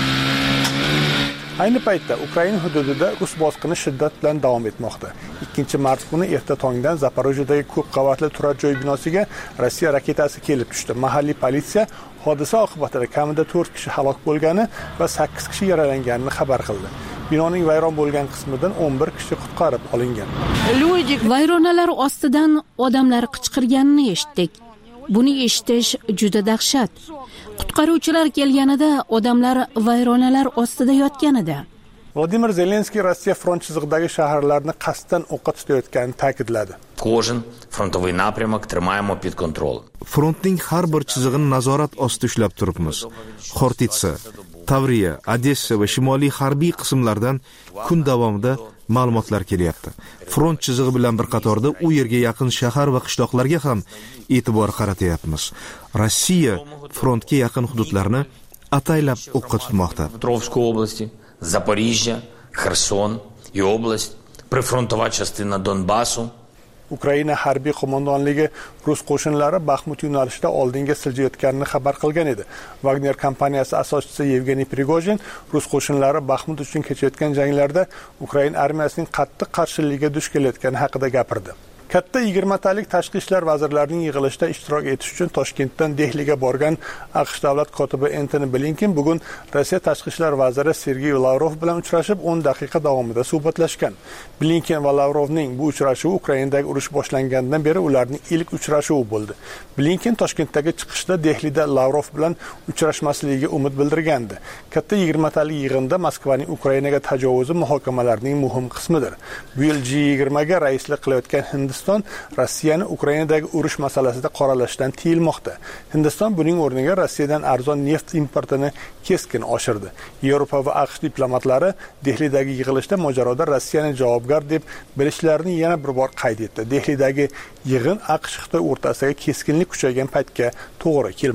Ayni paytda Ukraina hududida Rus bosqini shiddat bilan davom etmoqda. 2-mart kuni erta tongdan Zaporojyedagi ko'p qavatli turar joy binosiga Rossiya raketasi kelib tushdi. Mahalliy politsiya hodisa oqibatida kamida 4 kishi halok bo'lgani va 8 kishi yaralanganini xabar qildi. Binoning vayron bo'lgan qismidan 11 kishi qutqarib olingan.
Vayronalar ostidan odamlar qichqirganini eshitdik. Buni eshitish juda dahshat. Qutqaruvchilar kelganida odamlar vayronalar ostida yotgan edi.
Vladimir Zelenskiy Rossiya front chizig'idagi shaharlarni qasddan o'qqa tutayotganini ta'kidladi.
Кожен фронтовий напрямок тримаємо під контролем.
Frontning har bir chizig'ini nazorat ostida ushlab turibmiz. Xortitsa, Tavriya, Odessa va shimoliy harbiy qismlardan kun davomida ma'lumotlar kelyapti. Front chizig'i bilan bir qatorda u yerga yaqin shahar va qishloqlarga ham e'tibor qaratyapmiz. Rossiya frontga yaqin hududlarni ataylab o'qqa tutmoqda.
Дніпропетровської області, Запоріжжя, Херсон і область, прифронтова частина Донбасу.
Ukraina harbiy qo'mondonligi Rus qo'shinlari Baxmut yo'nalishida oldinga siljayotganini xabar qilgan edi. Wagner kompaniyasi asoschisi Yevgeniy Prigozhin Rus qo'shinlari Baxmut uchun kechayotgan janglarda Ukraina armiyasining qattiq qarshiligiga duch kelayotgani haqida gapirdi. Katta 20 talik tashqi ishlar vazirlarining yig'ilishida ishtirok etish uchun Toshkentdan Dehliga borgan AQSh davlat kotibi Antony Blinken bugun Rossiya tashqi ishlar vaziri Sergey Lavrov bilan uchrashib 10 daqiqa davomida suhbatlashgan. Blinken va Lavrovning bu uchrashuvi Ukrainadagi urush boshlangandan beri ularning ilk uchrashuvi bo'ldi. Blinken Toshkentdagi chiqishda Dehlida Lavrov bilan uchrashmasligiga umid bildirgandi. Katta 20 talik yig'inda Moskvaning Ukrainaga tajovuzi muhokamalarining muhim qismidir. Bu yil G20 ga raislik qilayotgan Hindiston Rossiyani Ukrainadagi urush masalasida qoralashdan tiyilmoqda. Hindiston buning o'rniga Rossiyadan arzon neft importini keskin oshirdi. Yevropa va AQSh diplomatlari Dehlidagi yig'ilishda mojaroda Rossiyani javobgar deb bilishlarini yana bir bor qayd etdi. Dehlidagi yig'in AQSh Xitoy o'rtasidagi keskinlik kuchaygan paytga to'g'ri kelmoqda.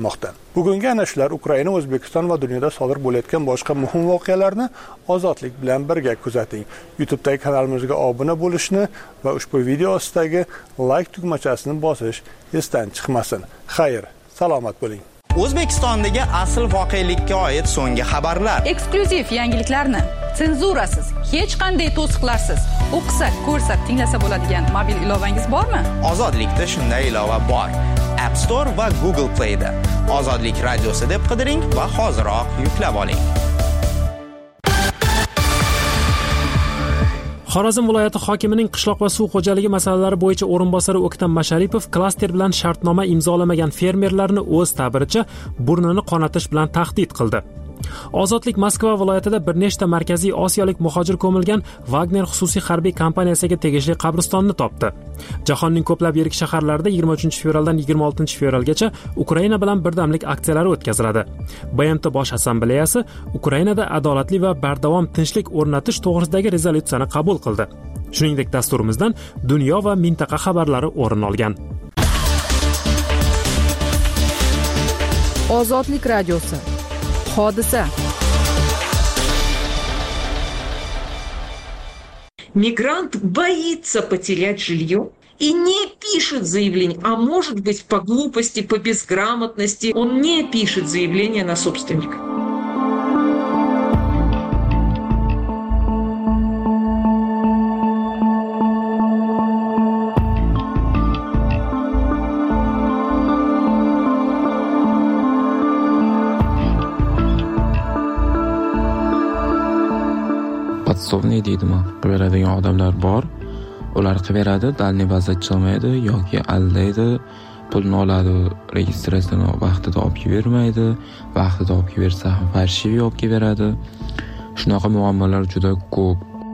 Bugungi ana shular Ukraina, O'zbekiston va dunyoda sodir bo'layotgan boshqa muhim voqealarni Ozodlik bilan birga kuzating. YouTube'dagi kanalimizga obuna bo'lishni va ushbu video ostidagi like tugmachasini bosish esdan chiqmasin. Xayr, salomat bo'ling.
O'zbekistondagi asl voqelikka oid so'nggi xabarlar,
eksklyuziv yangiliklarni senzurasiz, hech qanday to'siqlarsiz o'qisak, ko'rsak, tinglasa bo'ladigan mobil ilovangiz bormi?
Ozodlikda shunday ilova bor. App Store va Google Play'da Ozodlik radiosi deb qidiring va hoziroq yuklab oling.
Xorazm viloyati hokimining qishloq va suv xo'jaligi masalalari bo'yicha o'rinbosari O'ktam Masharipov klaster bilan shartnoma imzolamagan fermerlarni o'z ta'biricha burnini qonatish bilan tahdid qildi. Ozodlik Moskva viloyatida bir nechta markaziy osiyolik muhojir ko'milgan Wagner xususiy harbiy kompaniyasiga tegishli qabristonni topdi. Jahonning ko'plab yirik shaharlarida 23-fevraldan 26-fevralgacha Ukraina bilan birdamlik aksiyalari o'tkaziladi. BNT bosh assambleyasi Ukrainada adolatli va bardavom tinchlik o'rnatish to'g'risidagi rezolyutsiyani qabul qildi. Shuningdek, dasturimizdan dunyo va mintaqa xabarlari o'rin olgan.
Ozodlik radiosi. Hodisa.
Мигрант боится потерять жилье и не пишет заявление, а может быть по глупости, по безграмотности, он не пишет заявление на собственника.
Podsovniy deydimi? Beradigan odamlar bor. Ular qilaveradi, dalniy bazda chiqmaydi yoki aldaydi, pulni oladi, registratsiyani vaqtida olib bermaydi, vaqtida olib bersa ham farshiviy olib beradi. Shunaqa muammolar juda ko'p.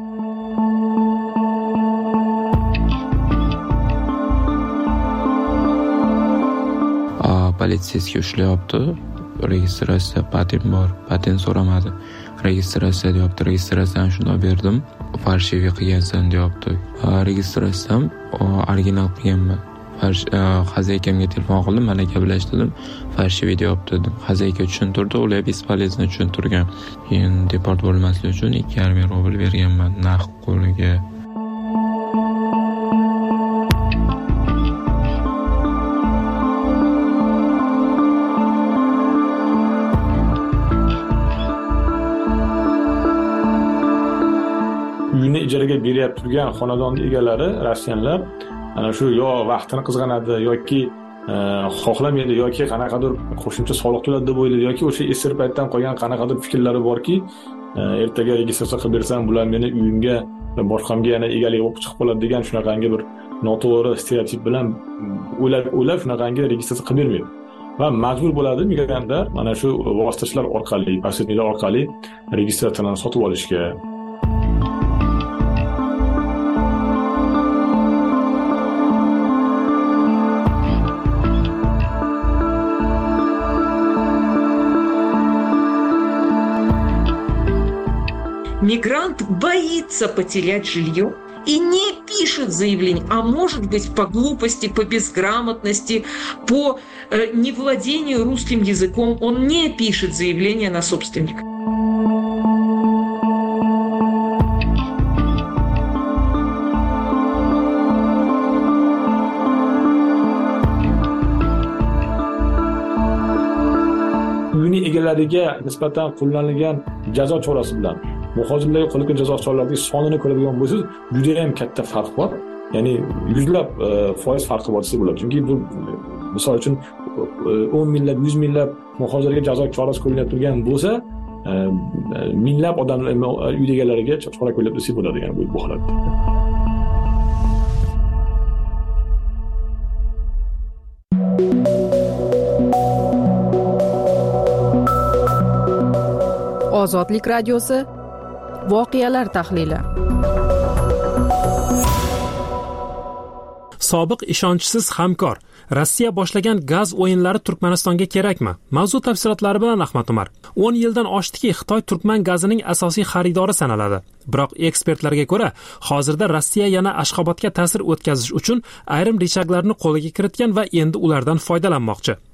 Politsiyasiga ushlayapti. Registratsiya patent bor, patent so'ramadi. Registratsiya deyapti, registratsiyani shunday berdim, farshiviy qilgansan deyapti. Registratsiyam original qilganman. Xazaykamga telefon qildim, mana gaplashdim, farshiviy deyapti dedim. Xazayka tushuntirdi, ular bespolezno tushuntirgan. Keyin deport bo'lmaslik uchun 2,5 rubl berganman naqd qo'liga.
Uyini ijaraga beryapti turgan xonadon egalari, rossiyanlar, ana shu yo vaqtini qizg'anadi yoki xohlamaydi yoki qanaqadir qo'shimcha soliq to'ladi deb o'ylaydi yoki o'sha esir paytdan qolgan qanaqadir fikrlari borki, ertaga registratsiya qilib bersam, bular meni uyimga boshqamga yana egalik bo'lib chiqib qoladi degan shunaqangi bir noto'g'ri stereotip bilan o'ylab shunaqangi registratsiya qilib bermaydi. Va majbur bo'ladi migrantlar mana shu vositachilar orqali, posredniklar orqali registratsiyani sotib olishga.
Мигрант боится потерять жилье и не пишет заявление, а может быть по глупости, по безграмотности, по невладению русским языком, он не пишет заявление на собственника.
Uyini egalariga nisbatan qo'llanilgan jazo chorasi bilan muhojirlarga qo'llangan jazo choralarining sonini ko'radigan bo'lsangiz, juda ham katta farq bor. Ya'ni yuzlab foiz farqi bor desa bo'ladi. Chunki bu misol uchun 10 minglab, 100 minglab muhojirlarga jazo chorasi qo'llanib turgan bo'lsa, minglab odamlar uy egalariga chora qo'llab desa bo'ladi, ya'ni bu holatda.
Ozodlik radiosi voqealar tahlili.
Sobiq ishonchsiz hamkor. Rossiya boshlagan gaz o'yinlari Turkmanistonga kerakmi? Mavzu tafsilotlari bilan Ahmad Umar. 10 yildan oshdiki, Xitoy turkman gazining asosiy xaridori sanaladi. Biroq ekspertlarga ko'ra, hozirda Rossiya yana Ashxobodga ta'sir o'tkazish uchun ayrim rechaglarni qo'lga kiritgan va endi ulardan foydalanmoqchi.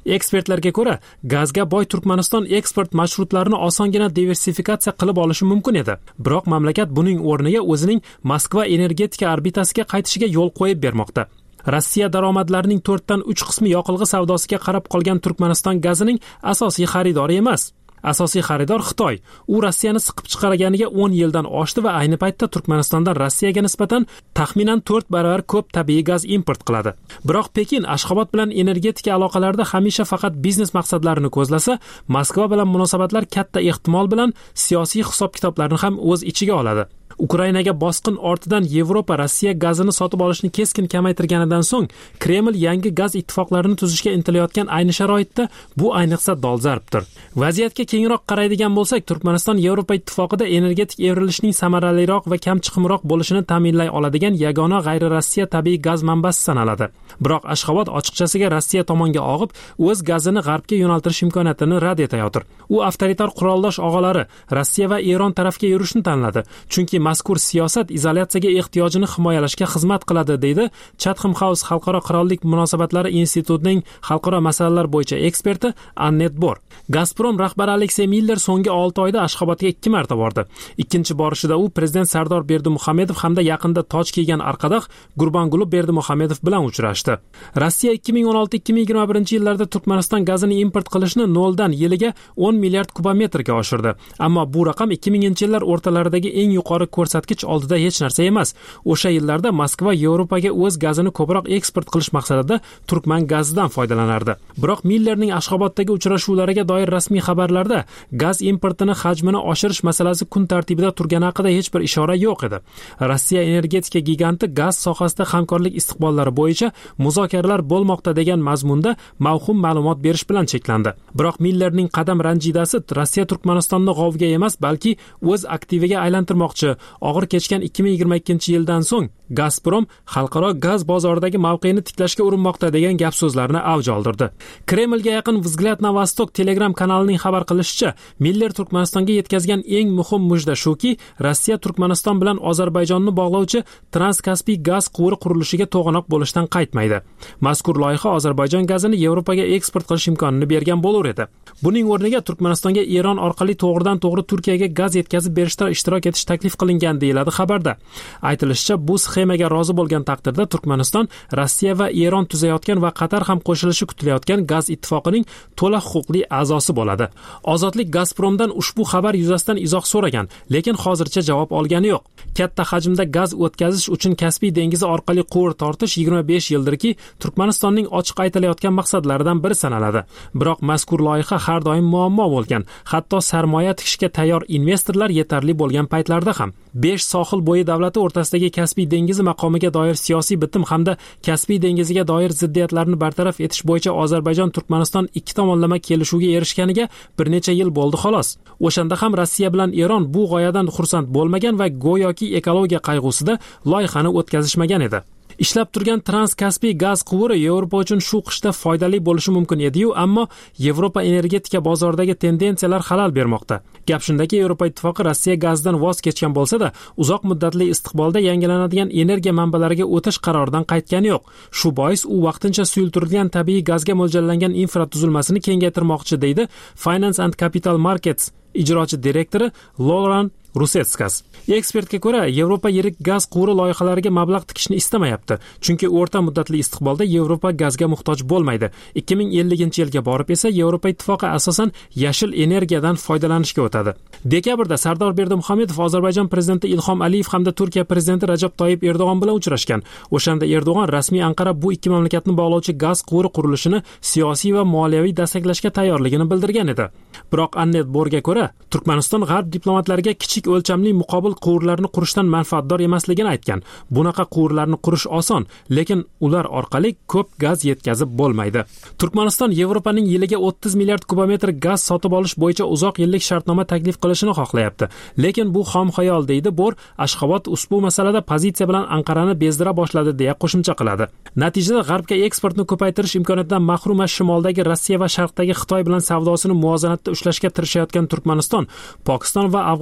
Ekspertlarga ko'ra, gazga boy Turkmaniston eksport marshrutlarini osongina diversifikatsiya qilib olishi mumkin edi. Biroq mamlakat buning o'rniga o'zining Moskva energetika orbitasiga qaytishiga yo'l qo'yib bermoqda. Rossiya daromadlarining 4dan 3 qismi yoqilg'i savdosiga qarab qolgan Turkmaniston gazining asosiy xaridori emas. Asosiy xaridor Xitoy. U Rossiyani siqib chiqarganiga 10 yildan oshdi va ayni paytda Turkmanistondan Rossiyaga nisbatan taxminan 4 barobar ko'p tabiiy gaz import qiladi. Biroq Pekin Ashxobod bilan energetika aloqalarida hamisha faqat biznes maqsadlarini ko'zlasa, Moskva bilan munosabatlar katta ehtimol bilan siyosiy hisob-kitoblarni ham o'z ichiga oladi. Ukrainaga bosqin ortidan Yevropa Rossiya gazini sotib olishni keskin kamaytirganidan so'ng Kreml yangi gaz ittifoqlarini tuzishga intilayotgan ayni sharoitda bu ayniqsa dolzarbdir. Vaziyatga kengroq qaraydigan bo'lsak, Turkmaniston Yevropa ittifoqida energetik evrilishning samaraliroq va kam chiqimroq bo'lishini ta'minlay oladigan yagona g'ayri-Rossiya tabiiy gaz manbasi sanaladi. Biroq Ashxobod ochiqchasiga Rossiya tomonga og'ib, o'z gazini g'arbga yo'naltirish imkoniyatini rad etayotir. U avtoritar quroldosh og'alari Rossiya va Eron tarafga yurishni tanladi, chunki mazkur siyosat izolyatsiyaga ehtiyojini himoyalashga xizmat qiladi, deydi Chatham House Xalqaro qirollik munosabatlari institutining xalqaro masalalar bo'yicha eksperti Annette Bor. Gazprom rahbari Aleksey Miller so'nggi 6 oyda Ashxobodga 2 marta bordi. Ikkinchi borishida u prezident Sardor Berdimuhamedov hamda yaqinda toj kiygan arqadoq Gurbanguli Berdimuhamedov bilan uchrashdi. Rossiya 2016-2021 yillarda Turkmaniston gazini import qilishni 0 dan yiliga 10 milliard kubometrga oshirdi. Ammo bu raqam 2000-yillar o'rtalaridagi eng yuqori ko'rsatkich oldida hech narsa emas. O'sha yillarda Moskva Yevropaga o'z gazini ko'proq eksport qilish maqsadida turkman gazidan foydalanardi. Biroq Millerning Ashxoboddagi uchrashuvlariga doir rasmiy xabarlarda gaz importini hajmini oshirish masalasi kun tartibida turgani haqida hech bir ishora yo'q edi. Rossiya energetika giganti gaz sohasida hamkorlik istiqbollari bo'yicha muzokaralar bo'lmoqda degan mazmunda mavhum ma'lumot berish bilan cheklandi. Biroq Millerning qadam ranjidasi Rossiya Turkmanistonni g'ovga emas, balki o'z aktiviga aylantirmoqchi. Og'ir kechgan 2022-yildan so'ng Gazprom xalqaro gaz bozoridagi mavqeini tiklashga urinmoqda degan gap so'zlarni avj oldirdi. Kremlga yaqin Vzglyad na Vostok Telegram kanalining xabar qilishicha, Miller Turkmanistonga yetkazgan eng muhim mujda shuki, Rossiya Turkmaniston bilan Ozarbayjonni bog'lovchi Transkaspiy gaz quvuri qurilishiga to'g'anoq bo'lishdan qaytmaydi. Mazkur loyiha Ozarbayjon gazini Yevropaga eksport qilish imkonini bergan bo'lar edi. Buning o'rniga Turkmanistonga Eron orqali to'g'ridan-to'g'ri Turkiyaga gaz yetkazib berishda ishtirok etish taklif qilingan deyiladi xabarda. Aytilishicha, bu sxemaga rozi bo'lgan taqdirda Turkmaniston Rossiya va Eron tuzayotgan va Qatar ham qo'shilishi kutilayotgan gaz ittifoqining to'la huquqli a'zosi bo'ladi. Ozodlik Gazpromdan ushbu xabar yuzasidan izoh so'ragan, lekin hozircha javob olgani yo'q. Katta hajmda gaz o'tkazish uchun Kaspiy dengizi orqali quvur tortish 25 yildirki, Turkmanistonning ochiq aytilayotgan maqsadlaridan biri sanaladi. Biroq mazkur loyiha har doim muammo bo'lgan. Hatto sarmoya tikishga tayyor investorlar yetarli bo'lgan paytlarda ham 5 sohil bo'yi davlati o'rtasidagi Kaspiy dengizi maqomiga doir siyosiy bitim hamda Kaspiy dengiziga doir ziddiyatlarni bartaraf etish bo'yicha Ozarbayjon Turkmaniston ikki tomonlama kelishuvga erishganiga bir necha yil bo'ldi xolos. O'shanda ham Rossiya bilan Eron bu g'oyadan xursand bo'lmagan va go'yoki ekologiya qayg'usida loyihani o'tkazishmagan edi. Ishlab turgan Transkaspiy gaz quvuri Yevropa uchun shu qishda foydali bo'lishi mumkin edi-yu, ammo Yevropa energetika bozoridagi tendensiyalar xalal bermoqda. Gap shundaki, Yevropa ittifoqi Rossiya gazidan voz kechgan bo'lsa-da, uzoq muddatli istiqbolda yangilanadigan energiya manbalariga o'tish qaroridan qaytgani yo'q. Shu bois u vaqtincha suyultirilgan tabiiy gazga mo'ljallangan infratuzilmasini kengaytirmoqchi, deydi Finance and Capital Markets ijrochi direktori Laurent Rusetskas. Ekspertga ko'ra, Yevropa yirik gaz quvuri loyihalariga mablag' tikishni istamayapti, chunki o'rta muddatli istiqbolda Yevropa gazga muhtoj bo'lmaydi. 2050-yilga borib esa Yevropa ittifoqi asosan yashil energiyadan foydalanishga o'tadi. Dekabrda Sardor Berdimuhamedov Ozarbayjon prezidenti Ilhom Aliyev hamda Turkiya prezidenti Rajab Toyyib Erdo'g'on bilan uchrashgan. O'shanda Erdo'g'on rasmiy Anqara bu ikki mamlakatni bog'lovchi gaz quvuri qurilishini siyosiy va moliyaviy desteklashga tayyorligini bildirgan edi. Biroq Annette Borga ko'ra, Turkmaniston g'arb diplomatlariga kichik o'lchamli muqobil quvurlarni qurishdan manfaatdor emasligini aytgan. Bunaqa quvurlarni qurish oson, lekin ular orqali ko'p gaz yetkazib bo'lmaydi. Turkmaniston Yevropaning yiliga 30 milliard kubometr gaz sotib olish bo'yicha uzoq yillik shartnoma taklif qilishini xohlayapti. Lekin bu xom xayol, deydi Bor. Ashxobod ushbu masalada pozitsiya bilan Anqarani bezdira boshladi deya qo'shimcha qiladi. Natijada g'arbga eksportni ko'paytirish imkoniyatidan mahrum shimoldagi Rossiya va sharqdagi Xitoy bilan savdosini muvozanatda ushlashga tirishayotgan Turkmaniston, Pokiston va Afg'oniston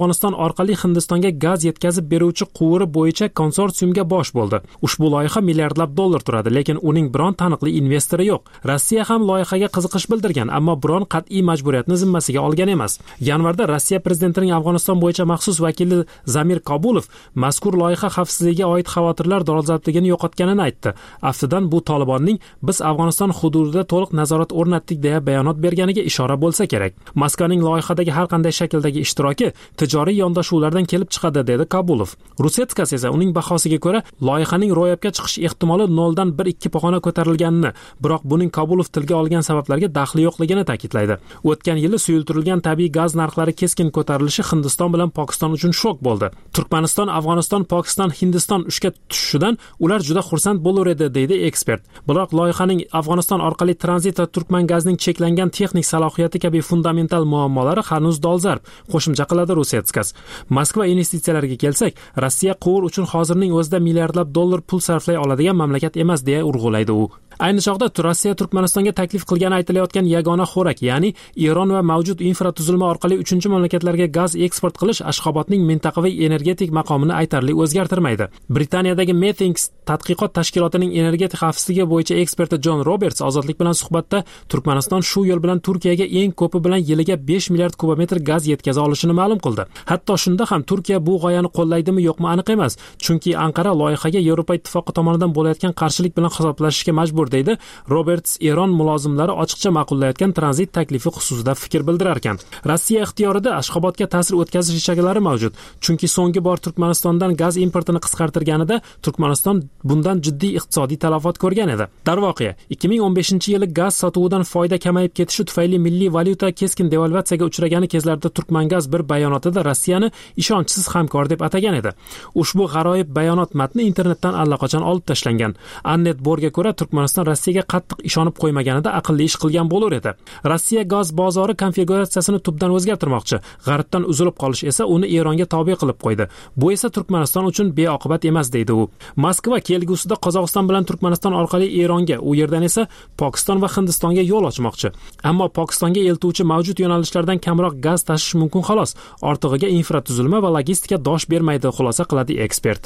orqali Hindistonga gaz yetkazib beruvchi quvuri bo'yicha konsorsiumga bosh bo'ldi. Ushbu loyiha milliardlab dollar turadi, lekin uning biron taniqli investori yo'q. Rossiya ham loyihaga qiziqish bildirgan, ammo biron qat'iy majburiyatni zimmasiga olgan emas. Yanvarda Rossiya prezidentining Afg'oniston bo'yicha maxsus vakili Zamir Kabulov mazkur loyiha xavfsizligiga oid xavotirlar dolzarbligini yo'qotganini aytdi. Aftidan bu Tolibonning biz Afg'oniston hududida to'liq nazorat o'rnatdik deya bayonot berganiga ishora bo'lsa kerak. Moskvaning loyihadagi har qanday shakldagi ishtiroki tijoriy yondashuvlardan kelib chiqadi, dedi Kabulov. Rusetskas esa uning bahosiga ko'ra loyihaning ro'yobga chiqish ehtimoli 0 dan 1-2 pog'ona ko'tarilganini, biroq buning Kabulov tilga olgan sabablarga daxli yo'qligini ta'kidlaydi. O'tgan yili suyultirilgan tabiiy gaz narxlari keskin ko'tarilishi Hindiston bilan Pokiston uchun shok bo'ldi. Turkmaniston, Afg'oniston, Pokiston, Hindiston ushga tushishidan ular juda xursand bo'lar edi, deydi ekspert. Biroq loyihaning Afg'oniston orqali tranzit va turkman gazining cheklangan texnik salohiyati kabi fundamental muammolari hanuz dolzarb, qo'shimcha qiladi Rusetskas. Moskva investitsiyalarga kelsak, Rossiya quvur uchun hozirning o'zida milliardlab dollar pul sarflay oladigan mamlakat emas, deya urg'ulaydi u. Ayni chog'da Rossiya Turkmanistonga taklif qilgani aytilayotgan yagona xo'rak, ya'ni Eron va mavjud infratuzilma orqali 3-mamlakatlarga gaz eksport qilish Ashxobodning mintaqaviy energetik maqomini aytarli o'zgartirmaydi. Britaniyadagi Methinks tadqiqot tashkilotining energetik xavfsizligi bo'yicha eksperti John Roberts ozodlik bilan suhbatda Turkmaniston shu yo'l bilan Turkiyaga eng ko'pi bilan yiliga 5 milliard kubometr gaz yetkaza olishini ma'lum qildi. Hatto shunda ham Turkiya bu g'oyani qo'llaydimi yo'qmi aniq emas, chunki Anqara loyihaga Yevropa ittifoqi tomonidan bo'layotgan qarshilik bilan hisoblashishga majbur, deydi Roberts. Eron mulozimlari ochiqcha ma'qullayotgan tranzit taklifi xususida fikr bildirar ekan. Rossiya ixtiyorida Ashxobodga ta'sir o'tkazish chegaralari mavjud, chunki so'nggi bor Turkmanistondan gaz importini qisqartirganida Turkmaniston bundan jiddiy iqtisodiy talafot ko'rgan edi. Darvoqe, 2015-yili gaz sotuvidan foyda kamayib ketishi tufayli milliy valyuta keskin devalvatsiyaga uchragani kezlarda Turkmangaz bir bayonotida Rossiyani ishonchsiz hamkor deb atagan edi. Ushbu g'aroyib bayonot matni internetdan allaqachon olib tashlangan. Annet Borga ko'ra, Turkmaniston Rossiyaga qattiq ishonib qo'ymaganida aqlli ish qilgan bo'lar edi. Rossiya gaz bozori konfiguratsiyasini tubdan o'zgartirmoqchi. G'arbdan uzilib qolish esa uni Eronga tobe qilib qo'ydi. Bu esa Turkmaniston uchun beoqibat emas, deydi u. Moskva kelgusida Qozog'iston bilan Turkmaniston orqali Eronga, u yerdan esa Pokiston va Hindistonga yo'l ochmoqchi. Ammo Pokistonga eltuvchi mavjud yo'nalishlardan kamroq gaz tashish mumkin xolos. Ortig'iga infratuzilma va logistika dosh bermaydi, xulosa qiladi ekspert.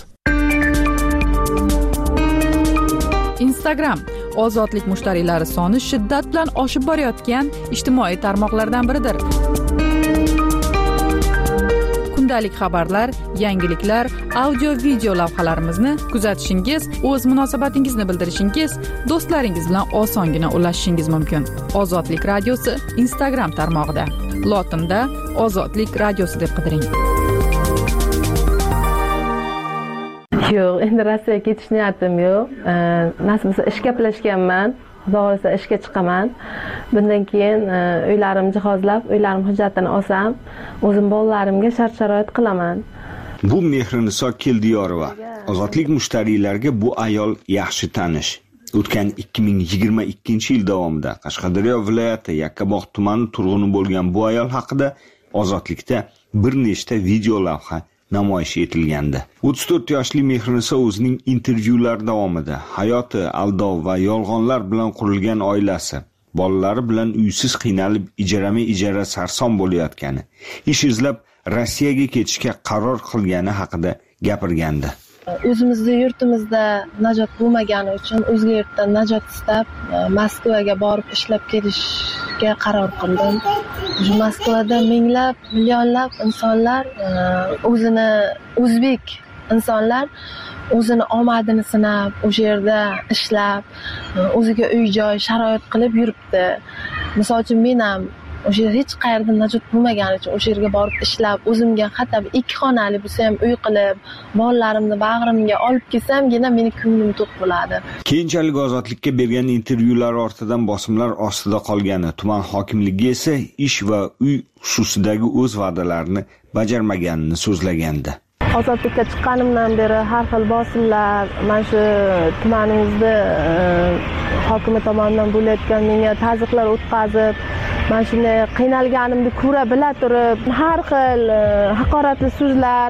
Instagram ozodlik mushtariylari soni shiddat bilan oshib borayotgan ijtimoiy tarmoqlardan biridir. Kundalik xabarlar, yangiliklar, audio-video lavhalarimizni kuzatishingiz, o'z munosabatingizni bildirishingiz, do'stlaringiz bilan osongina ulashishingiz mumkin. Ozodlik radiosi Instagram tarmog'ida. Lotinda Ozodlik radiosi deb qidiring.
Yo'q, endi Rossiyaga ketish niyatim yo'q. Nasib bo'lsa ishga plashganman. Xudo xohlasa ishga chiqaman. Bundan keyin uylarim jihozlab, uylarim hujjatini olsam, o'zim bolalarimga shart-sharoit qilaman.
Bu Mehriniso Keldiyorova. Ozodlik mushtariylariga bu ayol yaxshi tanish. O'tgan 2022-yil davomida Qashqadaryo viloyati Yakkabog' tumani turg'uni bo'lgan bu ayol haqida Ozodlikda bir nechta video lavha namoyish etilgandi. 34 yoshli Mehriniso o'zining intervyular davomida hayoti aldov va yolg'onlar bilan qurilgan oilasi, bolalari bilan uysiz qiynalib ijara sarson bo'layotgani, ish izlab Rossiyaga ketishga qaror qilgani haqida gapirgandi.
O'zimizda yurtimizda najot bo'lmagani uchun o'zga yurtdan najot istab Moskvaga borib ishlab kelishga qaror qildim. Moskvada minglab, millionlab insonlar o'zini o'zbek insonlar o'zini omadini sinab, o'sha yerda ishlab, o'ziga uy-joy sharoit qilib yuribdi. Misol uchun men ham o'sha yerda hech qayerda najot bo'lmagani uchun o'sha yerga borib ishlab, o'zimga hatto 2 xonali bo'lsa ham uy qilib, bolalarimni bag'rimga olib kelsam-gina meni ko'nglim to'q bo'ladi.
Keyinchalik Ozodlikka bergan intervyular ortidan bosimlar ostida qolgani, tuman hokimligi esa ish va uy xususidagi o'z va'dalarini bajarmaganini so'zlagandi.
Ozodlikka chiqqanimdan beri har xil bosimlar, mana shu tumanimizda hokimi tomonidan bo'layotgan menga tazyiqlar o'tkazib, men shunday qiynalganimni ko'ra bila turib, har xil haqoratli so'zlar,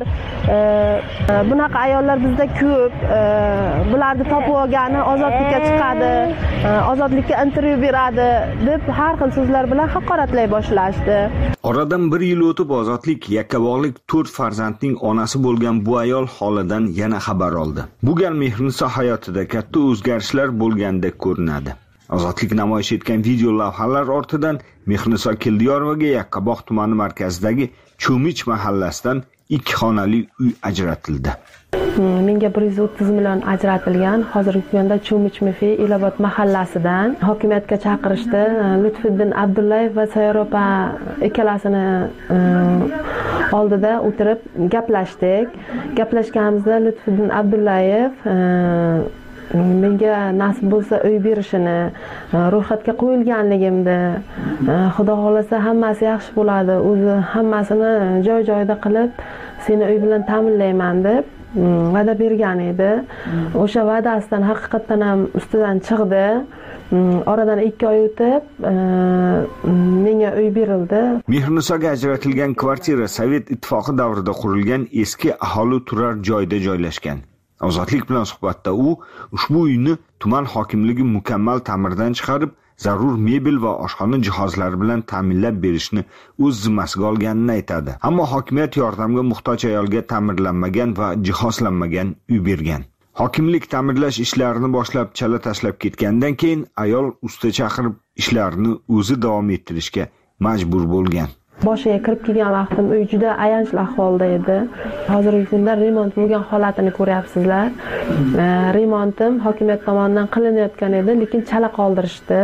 bunaqa ayollar bizda ko'p. Bularni topib olgani ozodlikka chiqadi, ozodlikka intervyu beradi deb har xil so'zlar bilan haqoratlay boshlashdi.
Oradan 1 yil o'tib ozodlik yakkabog'lik 4 farzandning onasi bo'lgan bu ayol holidan yana xabar oldi. Bu gal Mehriniso hayotida katta o'zgarishlar bo'lgandek ko'rinadi. Ozodlik namoyish etgan video lavhalar ortidan Mehriniso Keldiyorovaga Yakkabog' tumani markazidagi Cho'mich mahallasidan 2 xonali uy ajratildi.
Menga 130 million ajratilgan. Hozirgi kunda Cho'mich Elobod mahallasidan hokimiyatga chaqirishdi. Lutfiddin Abdullayev va Sayor opa ikkalasini oldida o'tirib gaplashdik. Gaplashganimizda Lutfiddin Abdullayev menga nasib bo'lsa uy berishini, ro'yxatga qo'yilganligimni, Xudo xolasa hammasi yaxshi bo'ladi, o'zi hammasini joy-joyida qilib seni uy bilan ta'minlayman deb va'da bergan edi. O'sha va'dasidan haqiqatan ham ustidan chiqdi. Oradan 2 oy o'tib menga uy berildi.
Mehrinisoga ajratilgan kvartira Sovet ittifoqi davrida qurilgan eski aholi turar joyda joylashgan. Ozodlik bilan suhbatda u ushbu uyni tuman hokimligi mukammal ta'mirdan chiqarib, zarur mebel va oshxona jihozlari bilan ta'minlab berishni o'z zimmasiga olganini aytadi. Ammo hokimiyat yordamga muhtoj ayolga ta'mirlanmagan va jihozlanmagan uy bergan. Hokimlik ta'mirlash ishlarini boshlab chala tashlab ketgandan keyin ayol usta chaqirib ishlarini o'zi davom ettirishga majbur bo'lgan.
Boshiga kirib kelgan vaqtim uy juda ayanchli ahvolda edi. Hozirgi kunda remont bo'lgan holatini ko'ryapsizlar. Remontim hokimiyat tomonidan qilinayotgan edi, lekin chala qoldirishdi.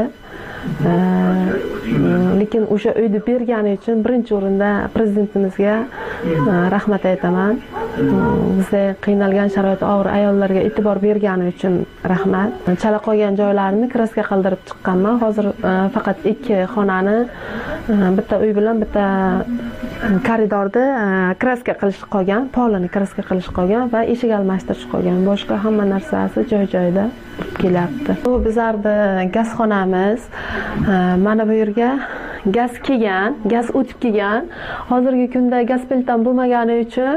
Lekin o'sha uyni bergani uchun birinchi o'rinda prezidentimizga rahmat aytaman. Bizda qiynalgan sharoit og'ir ayollarga e'tibor bergani uchun rahmat. Chala qolgan joylarini kraska qildirib chiqqanman. Hozir faqat 2 xonani, bitta uy bilan bitta koridorda kraska qilish qolgan, polini kraska qilish qolgan va eshik almashtirish qolgan. Boshqa hamma narsasi joy-joyida kelyapti. Bu bizarda gazxonamiz. Mana bu yerga gaz kelgan, gaz o'tib kelgan. Hozirgi kunda gaz plittam bo'lmagani uchun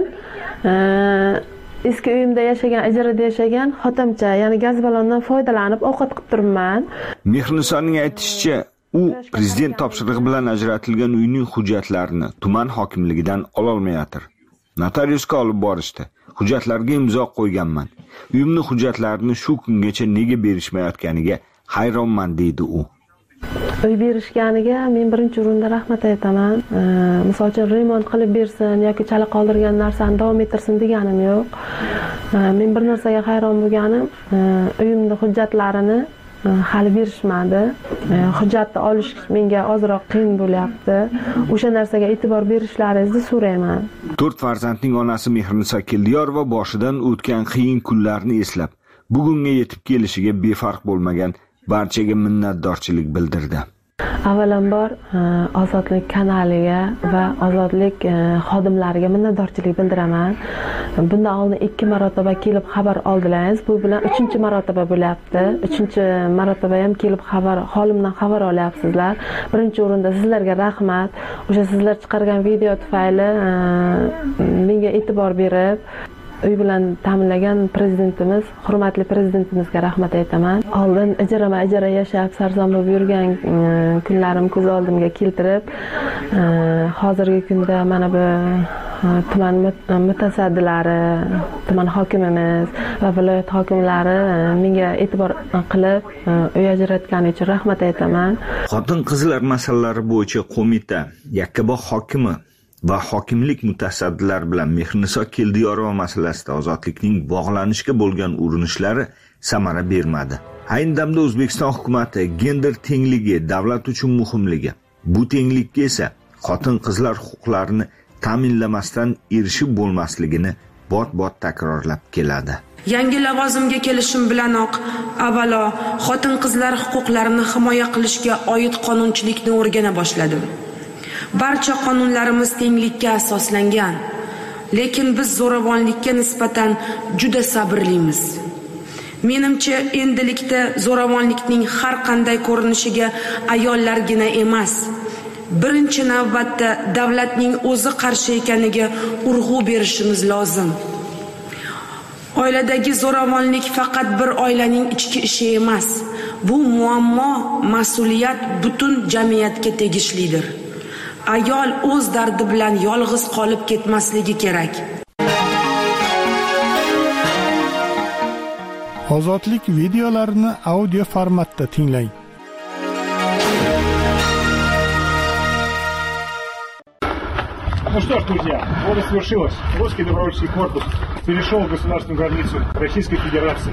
eski uyimda yashagan, ijarada yashagan xotimcha, ya'ni gaz ballondan foydalanib ovqat qilib turibman.
Mehrinisoning aytishicha, u prezident topshirig'i bilan ajratilgan uyning hujjatlarini tuman hokimligidan ola olmayotir. Notariusga olib borishdi. Hujjatlarga imzo qo'yganman. Uyimni hujjatlarini shu kungacha nega berishmayotganiga hayronman deydi u.
Uy berishganiga men birinchi o'rinda rahmat aytaman. Misol uchun remont qilib bersin yoki chala qoldirgan narsani davom ettirsin deganim yo'q. Men bir narsaga hayron bo'lganim, uyimning hujjatlarini hali berishmadi. Hujjatni olish menga ozroq qiyin bo'lyapti. O'sha narsaga e'tibor berishlaringizni so'rayman.
4 farzandning onasi Mehriniso Keldiyorova boshidan o'tgan qiyin kunlarni eslab, bugunga yetib kelishiga befarq bo'lmagan barchaga minnatdorchilik bildirdi.
Avvalambor Ozodlik kanaliga va Ozodlik xodimlariga minnatdorchilik bildiraman. Bundan oldin 2 marotaba kelib xabar oldilaringiz. Bu bilan 3-marotaba bo'lyapti. 3-marotaba ham kelib holimdan xabar olyapsizlar. Birinchi o'rinda sizlarga rahmat. O'sha sizlar chiqargan video tufayli menga e'tibor berib uy bilan ta'minlagan prezidentimiz, hurmatli prezidentimizga rahmat aytaman. Oldin ijara yashab sarson bo'lib yurgan kunlarim ko'z oldimga keltirib, hozirgi kunda mana bu tuman mutasaddilari, tuman hokimimiz va viloyat hokimlari menga e'tibor qilib uy ajratgani uchun rahmat aytaman.
Xotin-qizlar masalalari bo'yicha qo'mita Yakkabog' hokimi va hokimlik mutasaddilari bilan Mehriniso Keldiyorova masalasida ozodlikning bog'lanishga bo'lgan urinishlari samara bermadi. Ayni damda O'zbekiston hukumatı gender tengligi davlat uchun muhimligi, bu tenglikka esa xotin-qizlar huquqlarini ta'minlamasdan erishib bo'lmasligini bot-bot takrorlab keladi.
Yangi lavozimga kelishim bilanoq avvalo xotin-qizlar huquqlarini himoya qilishga oid qonunchilikni o'rgana boshladim. Barcha qonunlarimiz tenglikka asoslangan, lekin biz zo'ravonlikka nisbatan juda sabrlimiz. Menimcha, endilikda zo'ravonlikning har qanday ko'rinishiga ayollargina emas, birinchi navbatda davlatning o'zi qarshi ekaniga urg'u berishimiz lozim. Oiladagi zo'ravonlik faqat bir oilaning ichki ishi emas. Bu muammo, mas'uliyat butun jamiyatga tegishlidir. Ayol o'z dardi bilan yolg'iz qolib ketmasligi kerak.
Ozodlik videolarini audio formatda tinglang.
Ну что ж, друзья, вот и свершилось. Русский добровольческий корпус перешел государственную границу Российской Федерации.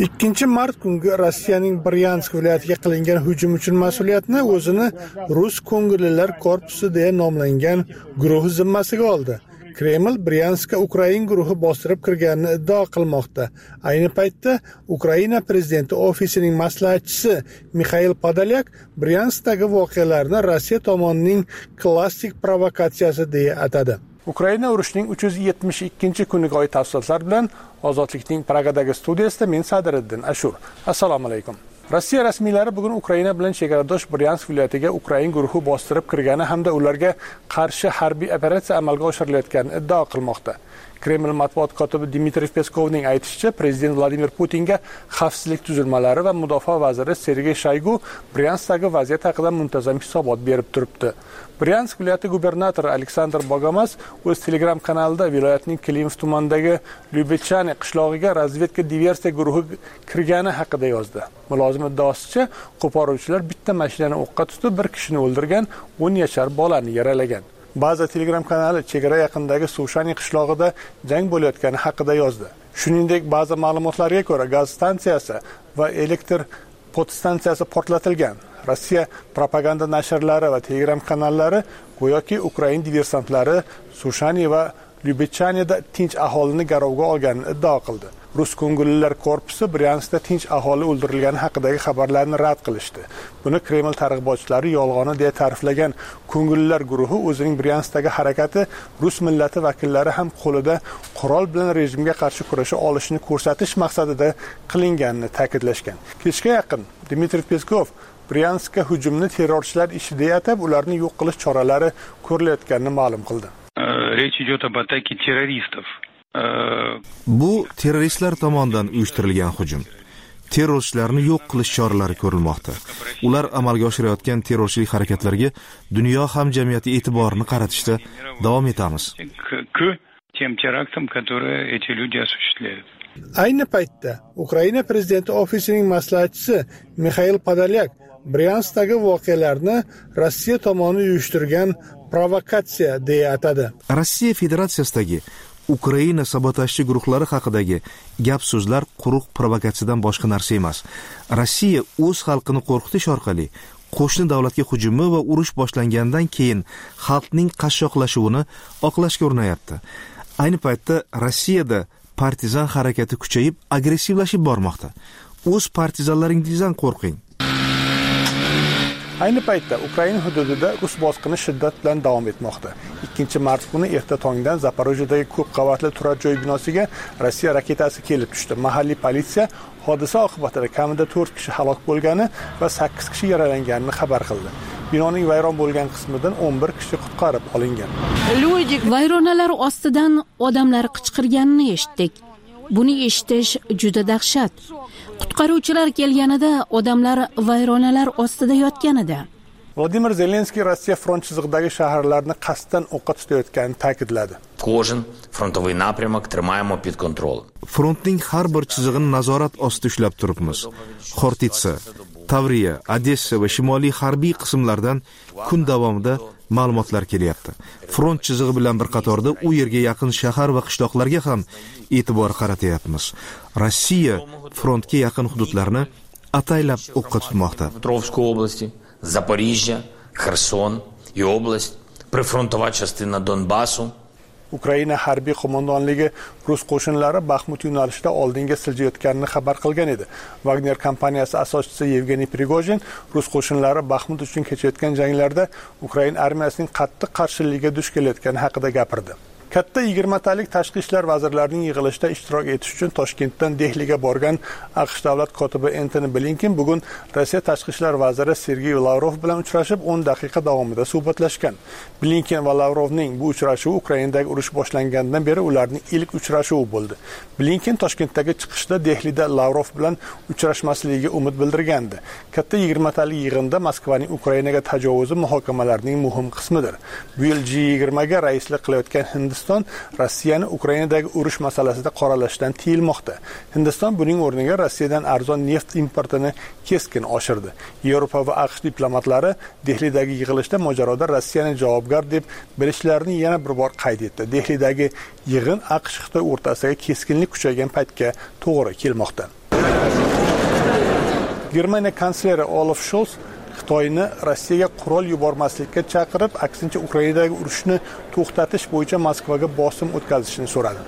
2 mart kungi Rossiyaning Bryansk viloyatiga qilingan hujum uchun mas'uliyatni o'zini Rus ko'ngillilar korpusi deya nomlangan guruh zimmasiga oldi. Kreml Bryanskka Ukrain guruhi bostirib kirganini iddao qilmoqda. Ayni paytda Ukraina prezidenti ofisining maslahatchisi Mixail Podolyak Bryanskdagi voqealarni Rossiya tomonining klassik provokatsiyasi deya atadi. Ukraina urushining 372-kuniga oid tafsilotlar bilan Ozodlikning Pragadagi studiyasida men Sadiriddin Ashur. Assalomu alaykum. Rossiya rasmiylari bugun Ukraina bilan chegaradosh Bryansk viloyatiga Ukrain guruhi bostirib kirgani hamda ularga qarshi harbiy operatsiya amalga oshirilayotganini iddao qilmoqda. Kreml matbuot kotibi Dmitriy Peskovning aytishicha, prezident Vladimir Putinga xavfsizlik tuzilmalari va mudofaa vaziri Sergey Shoygu Bryanskdagi vaziyat haqida muntazam hisobot berib turibdi. Bryansk viloyati gubernatori Aleksandr Bogomas o'z Telegram kanalida viloyatning Klimov tumanidagi Lyubechane qishlog'iga razvedka diversiya guruhi kirgani haqida yozdi. Mulozim iddaosicha, qo'poruvchilar bitta mashinani o'qqa tutib, bir kishini o'ldirgan, 10 yashar bolani yaralagan. Ba'zi Telegram kanali chegara yaqinidagi Sushani qishlog'ida jang bo'layotgani haqida yozdi. Shuningdek, ba'zi ma'lumotlarga ko'ra gaz stansiyasi va elektr podstansiyasi portlatilgan. Rossiya propaganda nashrlari va Telegram kanallari go'yoki Ukrain diversantlari Sushani va Lyubechaneda tinch aholini garovga olganini iddao qildi. Rus ko'ngillilar korpusi Bryanskda tinch aholi o'ldirilgani haqidagi xabarlarni rad qilishdi. Buni Kreml targ'ibotchilari yolg'oni deya ta'riflagan ko'ngillilar guruhi o'zining Bryanskdagi harakati Rus millati vakillari ham qo'lida qurol bilan rejimga qarshi kurasha olishini ko'rsatish maqsadida qilinganini ta'kidlashgan. Kechga yaqin Dmitriy Peskov Bryanskka hujumni terrorchilar ishi deya atab, ularni yo'q qilish choralari ko'rilayotganini ma'lum qildi.
Rечь идет об атаке террористов.
Bu terroristlar tomonidan uyushtirilgan hujum. Terrorchilarni yo'q qilish choralari ko'rilmoqda. Ular amalga oshirayotgan terrorchilik harakatlariga dunyo hamjamiyati e'tiborini qaratishda davom etamiz.
К тем терактам, которые эти люди осуществляют.
Ayni paytda Ukraina prezidenti ofisining maslahatchisi Mixail Podolyak Bryanskdagi voqealarni Rossiya tomoni uyushtirgan provokatsiya deya atadi.
Rossiya Federatsiyasidagi Ukraina sabotajchi guruhlari haqidagi gap-so'zlar quruq provokatsiyadan boshqa narsa emas. Rossiya o'z xalqini qo'rqitish orqali qo'shni davlatga hujumi va urush boshlangandan keyin xalqning qashshoqlashuvini oqlashga urinayapti. Ayni paytda Rossiyada partizan harakati kuchayib, agressivlashib bormoqda. O'z partizanlaringizdan qo'rqing.
Ayni paytda Ukraina hududida rus bosqini shiddat bilan davom etmoqda. 2 mart kuni erta tongdan Zaporojyedagi ko'p qavatli turar joy binosiga Rossiya raketasi kelib tushdi. Mahalliy politsiya hodisa oqibatida kamida 4 kishi halok bo'lgani va 8 kishi yaralanganini xabar qildi. Binoning vayron bo'lgan qismidan 11 kishi qutqarib olingan.
Vayronalar ostidan odamlar qichqirganini eshitdik. Buni eshitish juda dahshat. Qutqaruvchilar kelganida odamlar vayronalar ostida yotgan edi.
Vladimir Zelenskiy Rossiya front chizig'idagi shaharlarni qasddan o'qqa tutayotganini ta'kidladi.
Кожен фронтовий напрямок тримаємо під контролем.
Frontning har bir chizig'ini nazorat ostida ushlab turibmiz. Xortitsa, Tavriya, Odessa va shimoliy harbiy qismlardan kun davomida ma'lumotlar kelyapti. Front chizig'i bilan bir qatorda u yerga yaqin shahar va qishloqlarga ham e'tibor qaratyapmiz. Rossiya frontga yaqin hududlarni ataylab o'qqa tutmoqda.
Дніпропетровської області, Запоріжжя, Херсон і область, прифронтова частина Донбасу.
Ukraina harbiy qo'mondonligi rus qo'shinlari Baxmut yo'nalishida oldinga siljayotganini xabar qilgan edi. Wagner kompaniyasi asoschisi Yevgeniy Prigozhin rus qo'shinlari Baxmut uchun kechayotgan janglarda Ukraina armiyasining qattiq qarshiligiga duch kelayotgani haqida gapirdi. Katta 20 talik tashqi ishlar vazirlarining yig'ilishida ishtirok etish uchun Toshkentdan Dehliga borgan AQSh davlat kotibi Antoni Blinken bugun Rossiya tashqi ishlar vaziri Sergey Lavrov bilan uchrashib 10 daqiqa davomida suhbatlashgan. Blinken va Lavrovning bu uchrashuvi Ukrainadagi urush boshlangandan beri ularning ilk uchrashuvi bo'ldi. Blinken Toshkentdagi chiqishda Dehlida Lavrov bilan uchrashmasligiga umid bildirgandi. Katta 20 talik yig'inda Moskvaning Ukrainaga tajovuzi muhokamalarining muhim qismidir. Bu yil G20 ga raislik qilayotgan Hindiston Rossiyani Ukrainadagi urush masalasida qoralashdan tiyilmoqda. Hindiston buning o'rniga Rossiyadan arzon neft importini keskin oshirdi. Yevropa va AQSh diplomatlari Dehlidagi yig'ilishda mojaroda Rossiyani javobgar deb bilishlarini yana bir bor qayd etdi. Dehlidagi yig'in AQSh-Xitoy o'rtasidagi keskinlik kuchaygan paytga to'g'ri kelmoqda. Germaniya kansleri Olaf Scholz Xitoyni Rossiyaga qurol yubormaslikka chaqirib, aksincha Ukrainadagi urushni to'xtatish bo'yicha Moskvaga bosim o'tkazishni so'radi.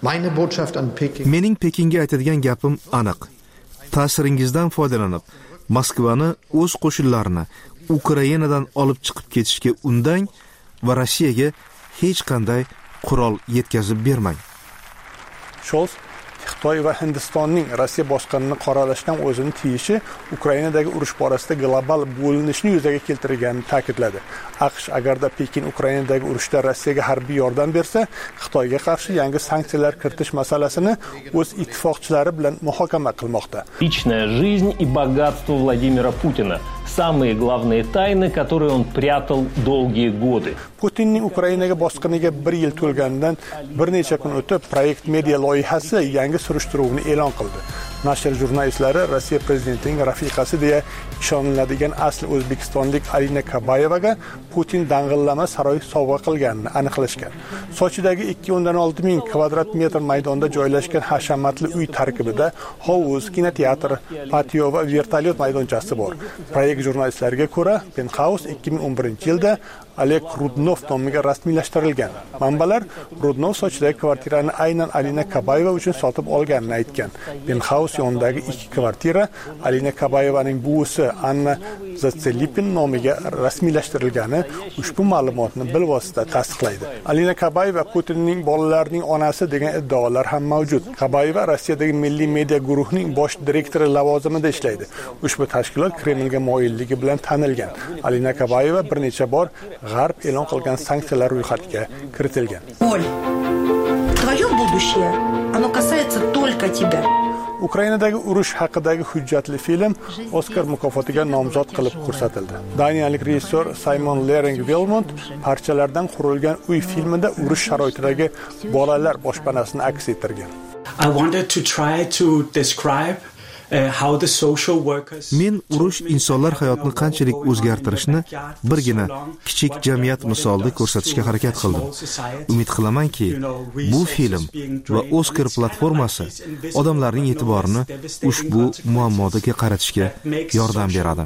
Mening Pekinga aytadigan gapim aniq. Ta'siringizdan foydalanib, Moskvani o'z qo'shinlarini Ukrainadan olib chiqib ketishga undang va Rossiyaga hech qanday qurol yetkazib bermang.
Scholz Xitoy va Hindistonning Rossiya boshqonini qoralashdan o'zini tiyishi Ukrainadagi urush borasida global bo'linishni yuzaga keltirganini ta'kidladi. AQSh agarda Pekin Ukrainadagi urushda Rossiyaga harbiy yordam bersa, Xitoyga qarshi yangi sanksiyalar kiritish masalasini o'z ittifoqchilari bilan muhokama qilmoqda.
Личная жизнь и богатство Владимира Путина. Самые главные тайны, которые он прятал долгие годы.
Putinning Ukrainaga bosqiniga 1 yil to'lganidan bir necha kun o'tib, Proyekt Media loyihasi yangi surishtiruvni e'lon qildi. Nashr jurnalistlari Rossiya prezidentining rafiqasi deya ishoniladigan asli o'zbekistonlik Alina Kabayevaga Putin dang'illama saroy sovg'a qilganini aniqlashgan. Sochidagi 2.6 ming kvadrat metr maydonda joylashgan hashamatli uy tarkibida hovuz, kinoteatr, patio va vertolyot maydonchasi bor. Proyekt jurnalistlariga ko'ra, Penthouse 2011-yilda Oleg Rudnov nomiga rasmiylashtirilgan. Manbalar Rudnov Sochidagi kvartirani aynan Alina Kabayeva uchun sotib olganini aytgan. Penthouse yonidagi 2 kvartira Alina Kabayevaning buvisi Anna Zatselipin nomiga rasmiylashtirilgani ushbu ma'lumotni bilvosita tasdiqlaydi. Alina Kabayeva Putinning bolalarining onasi degan iddaolar ham mavjud. Kabayeva Rossiyadagi Milliy media guruhining bosh direktori lavozimida ishlaydi. Ushbu tashkilot Kremlga moyilligi bilan tanilgan. Alina Kabayeva bir necha bor G'arb e'lon qilgan sanksiyalar ro'yxatiga kiritilgan.
Твое будущее, оно касается только тебя.
Ukrainadagi urush haqidagi hujjatli film Oskar mukofotiga nomzod qilib ko'rsatildi. Daniyalik rejissyor Simon Lering-Wilmot parchalardan qurilgan uy filmida urush sharoitidagi bolalar boshpanasini aks ettirgan.
I wanted to try to describe
Men urush insonlar hayotini qanchalik o'zgartirishni birgina kichik jamiyat misolida ko'rsatishga harakat qildim. Umid qilamanki, bu film va Oscar platformasi odamlarning e'tiborini ushbu muammoga qaratishga yordam beradi.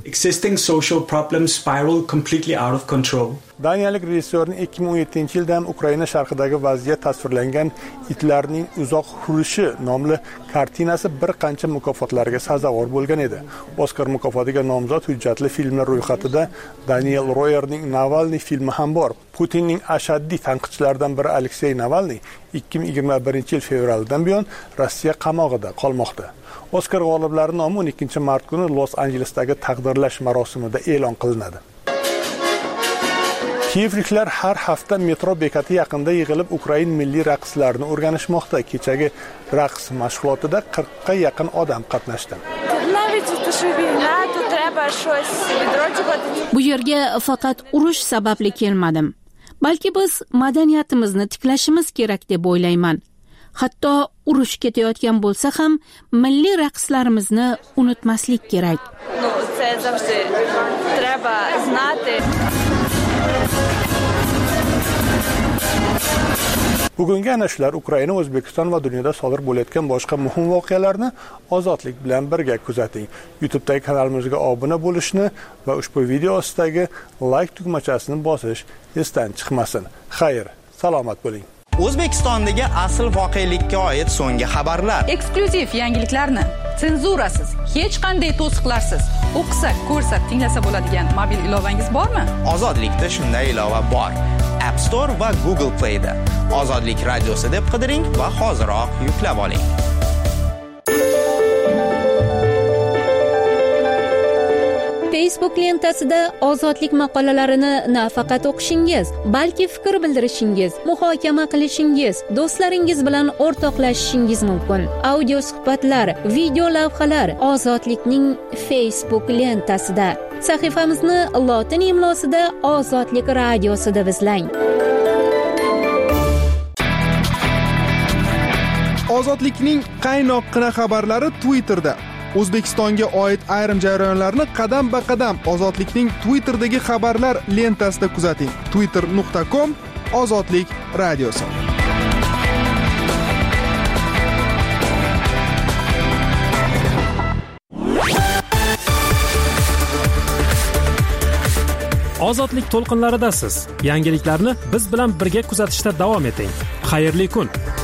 Daniyalik rejissyorning 2017-yilda ham Ukraina sharqidagi vaziyat tasvirlangan Itlarning uzoq hurishi nomli kartinasi bir qancha mukofotlarga sazovor bo'lgan edi. Oskar mukofotiga nomzod hujjatli filmlar ro'yxatida Daniel Royerning Navalniy filmi ham bor. Putinning ashaddiy tanqidchilaridan biri Aleksey Navalniy 2021-yil fevraldan buyon Rossiya qamog'ida qolmoqda. Oskar g'oliblari nomi 12-mart kuni Los-Anjelesdagi taqdirlash marosimida e'lon qilinadi. Kiyevliklar har hafta metro bekati yaqinida yig'ilib Ukrain milliy raqslarini o'rganishmoqda. Kechagi raqs mashg'ulotida 40 ga yaqin odam qatnashdi.
Bu yerga faqat urush sababli kelmadim. Balki biz madaniyatimizni tiklashimiz kerak deb o'ylayman. Hatto urush ketayotgan bo'lsa ham milliy raqslarimizni unutmaslik kerak.
Bugungi ana shular Ukraina, O'zbekiston va dunyoda sodir bo'layotgan boshqa muhim voqealarni ozodlik bilan birga kuzating. YouTube'dagi kanalimizga obuna bo'lishni va ushbu video ostidagi like tugmachasini bosish esdan chiqmasin. Xayr, salomat bo'ling.
O'zbekistondagi asl voqelikka oid so'nggi xabarlar.
Eksklyuziv yangiliklarni senzurasiz, hech qanday to'siqlarsiz o'qisa, ko'rsa, tinglasa bo'ladigan mobil ilovangiz bormi?
Ozodlikda shunday ilova bor. App Store va Google Play da. Ozodlik radiosi deb qidiring va hoziroq yuklab oling.
Facebook lentasida ozodlik maqolalarini nafaqat o'qishingiz, balki fikr bildirishingiz, muhokama qilishingiz, do'stlaringiz bilan o'rtoqlashishingiz mumkin. Audio suhbatlar, video lavhalar ozodlikning Facebook lentasida. Sahifamizni lotin imlosida Ozodlik radiosi deb izlang.
Ozodlikning qaynoqqina xabarlari Twitterda. O'zbekistonga oid ayrim jarayonlarni qadam-ba-qadam Ozodlikning Twitterdagi xabarlar lentasida kuzating. twitter.com Ozodlik radiosi.
Ozodlik to'lqinlaridasiz. Yangiliklarni biz bilan birga kuzatishda davom eting. Xayrli kun.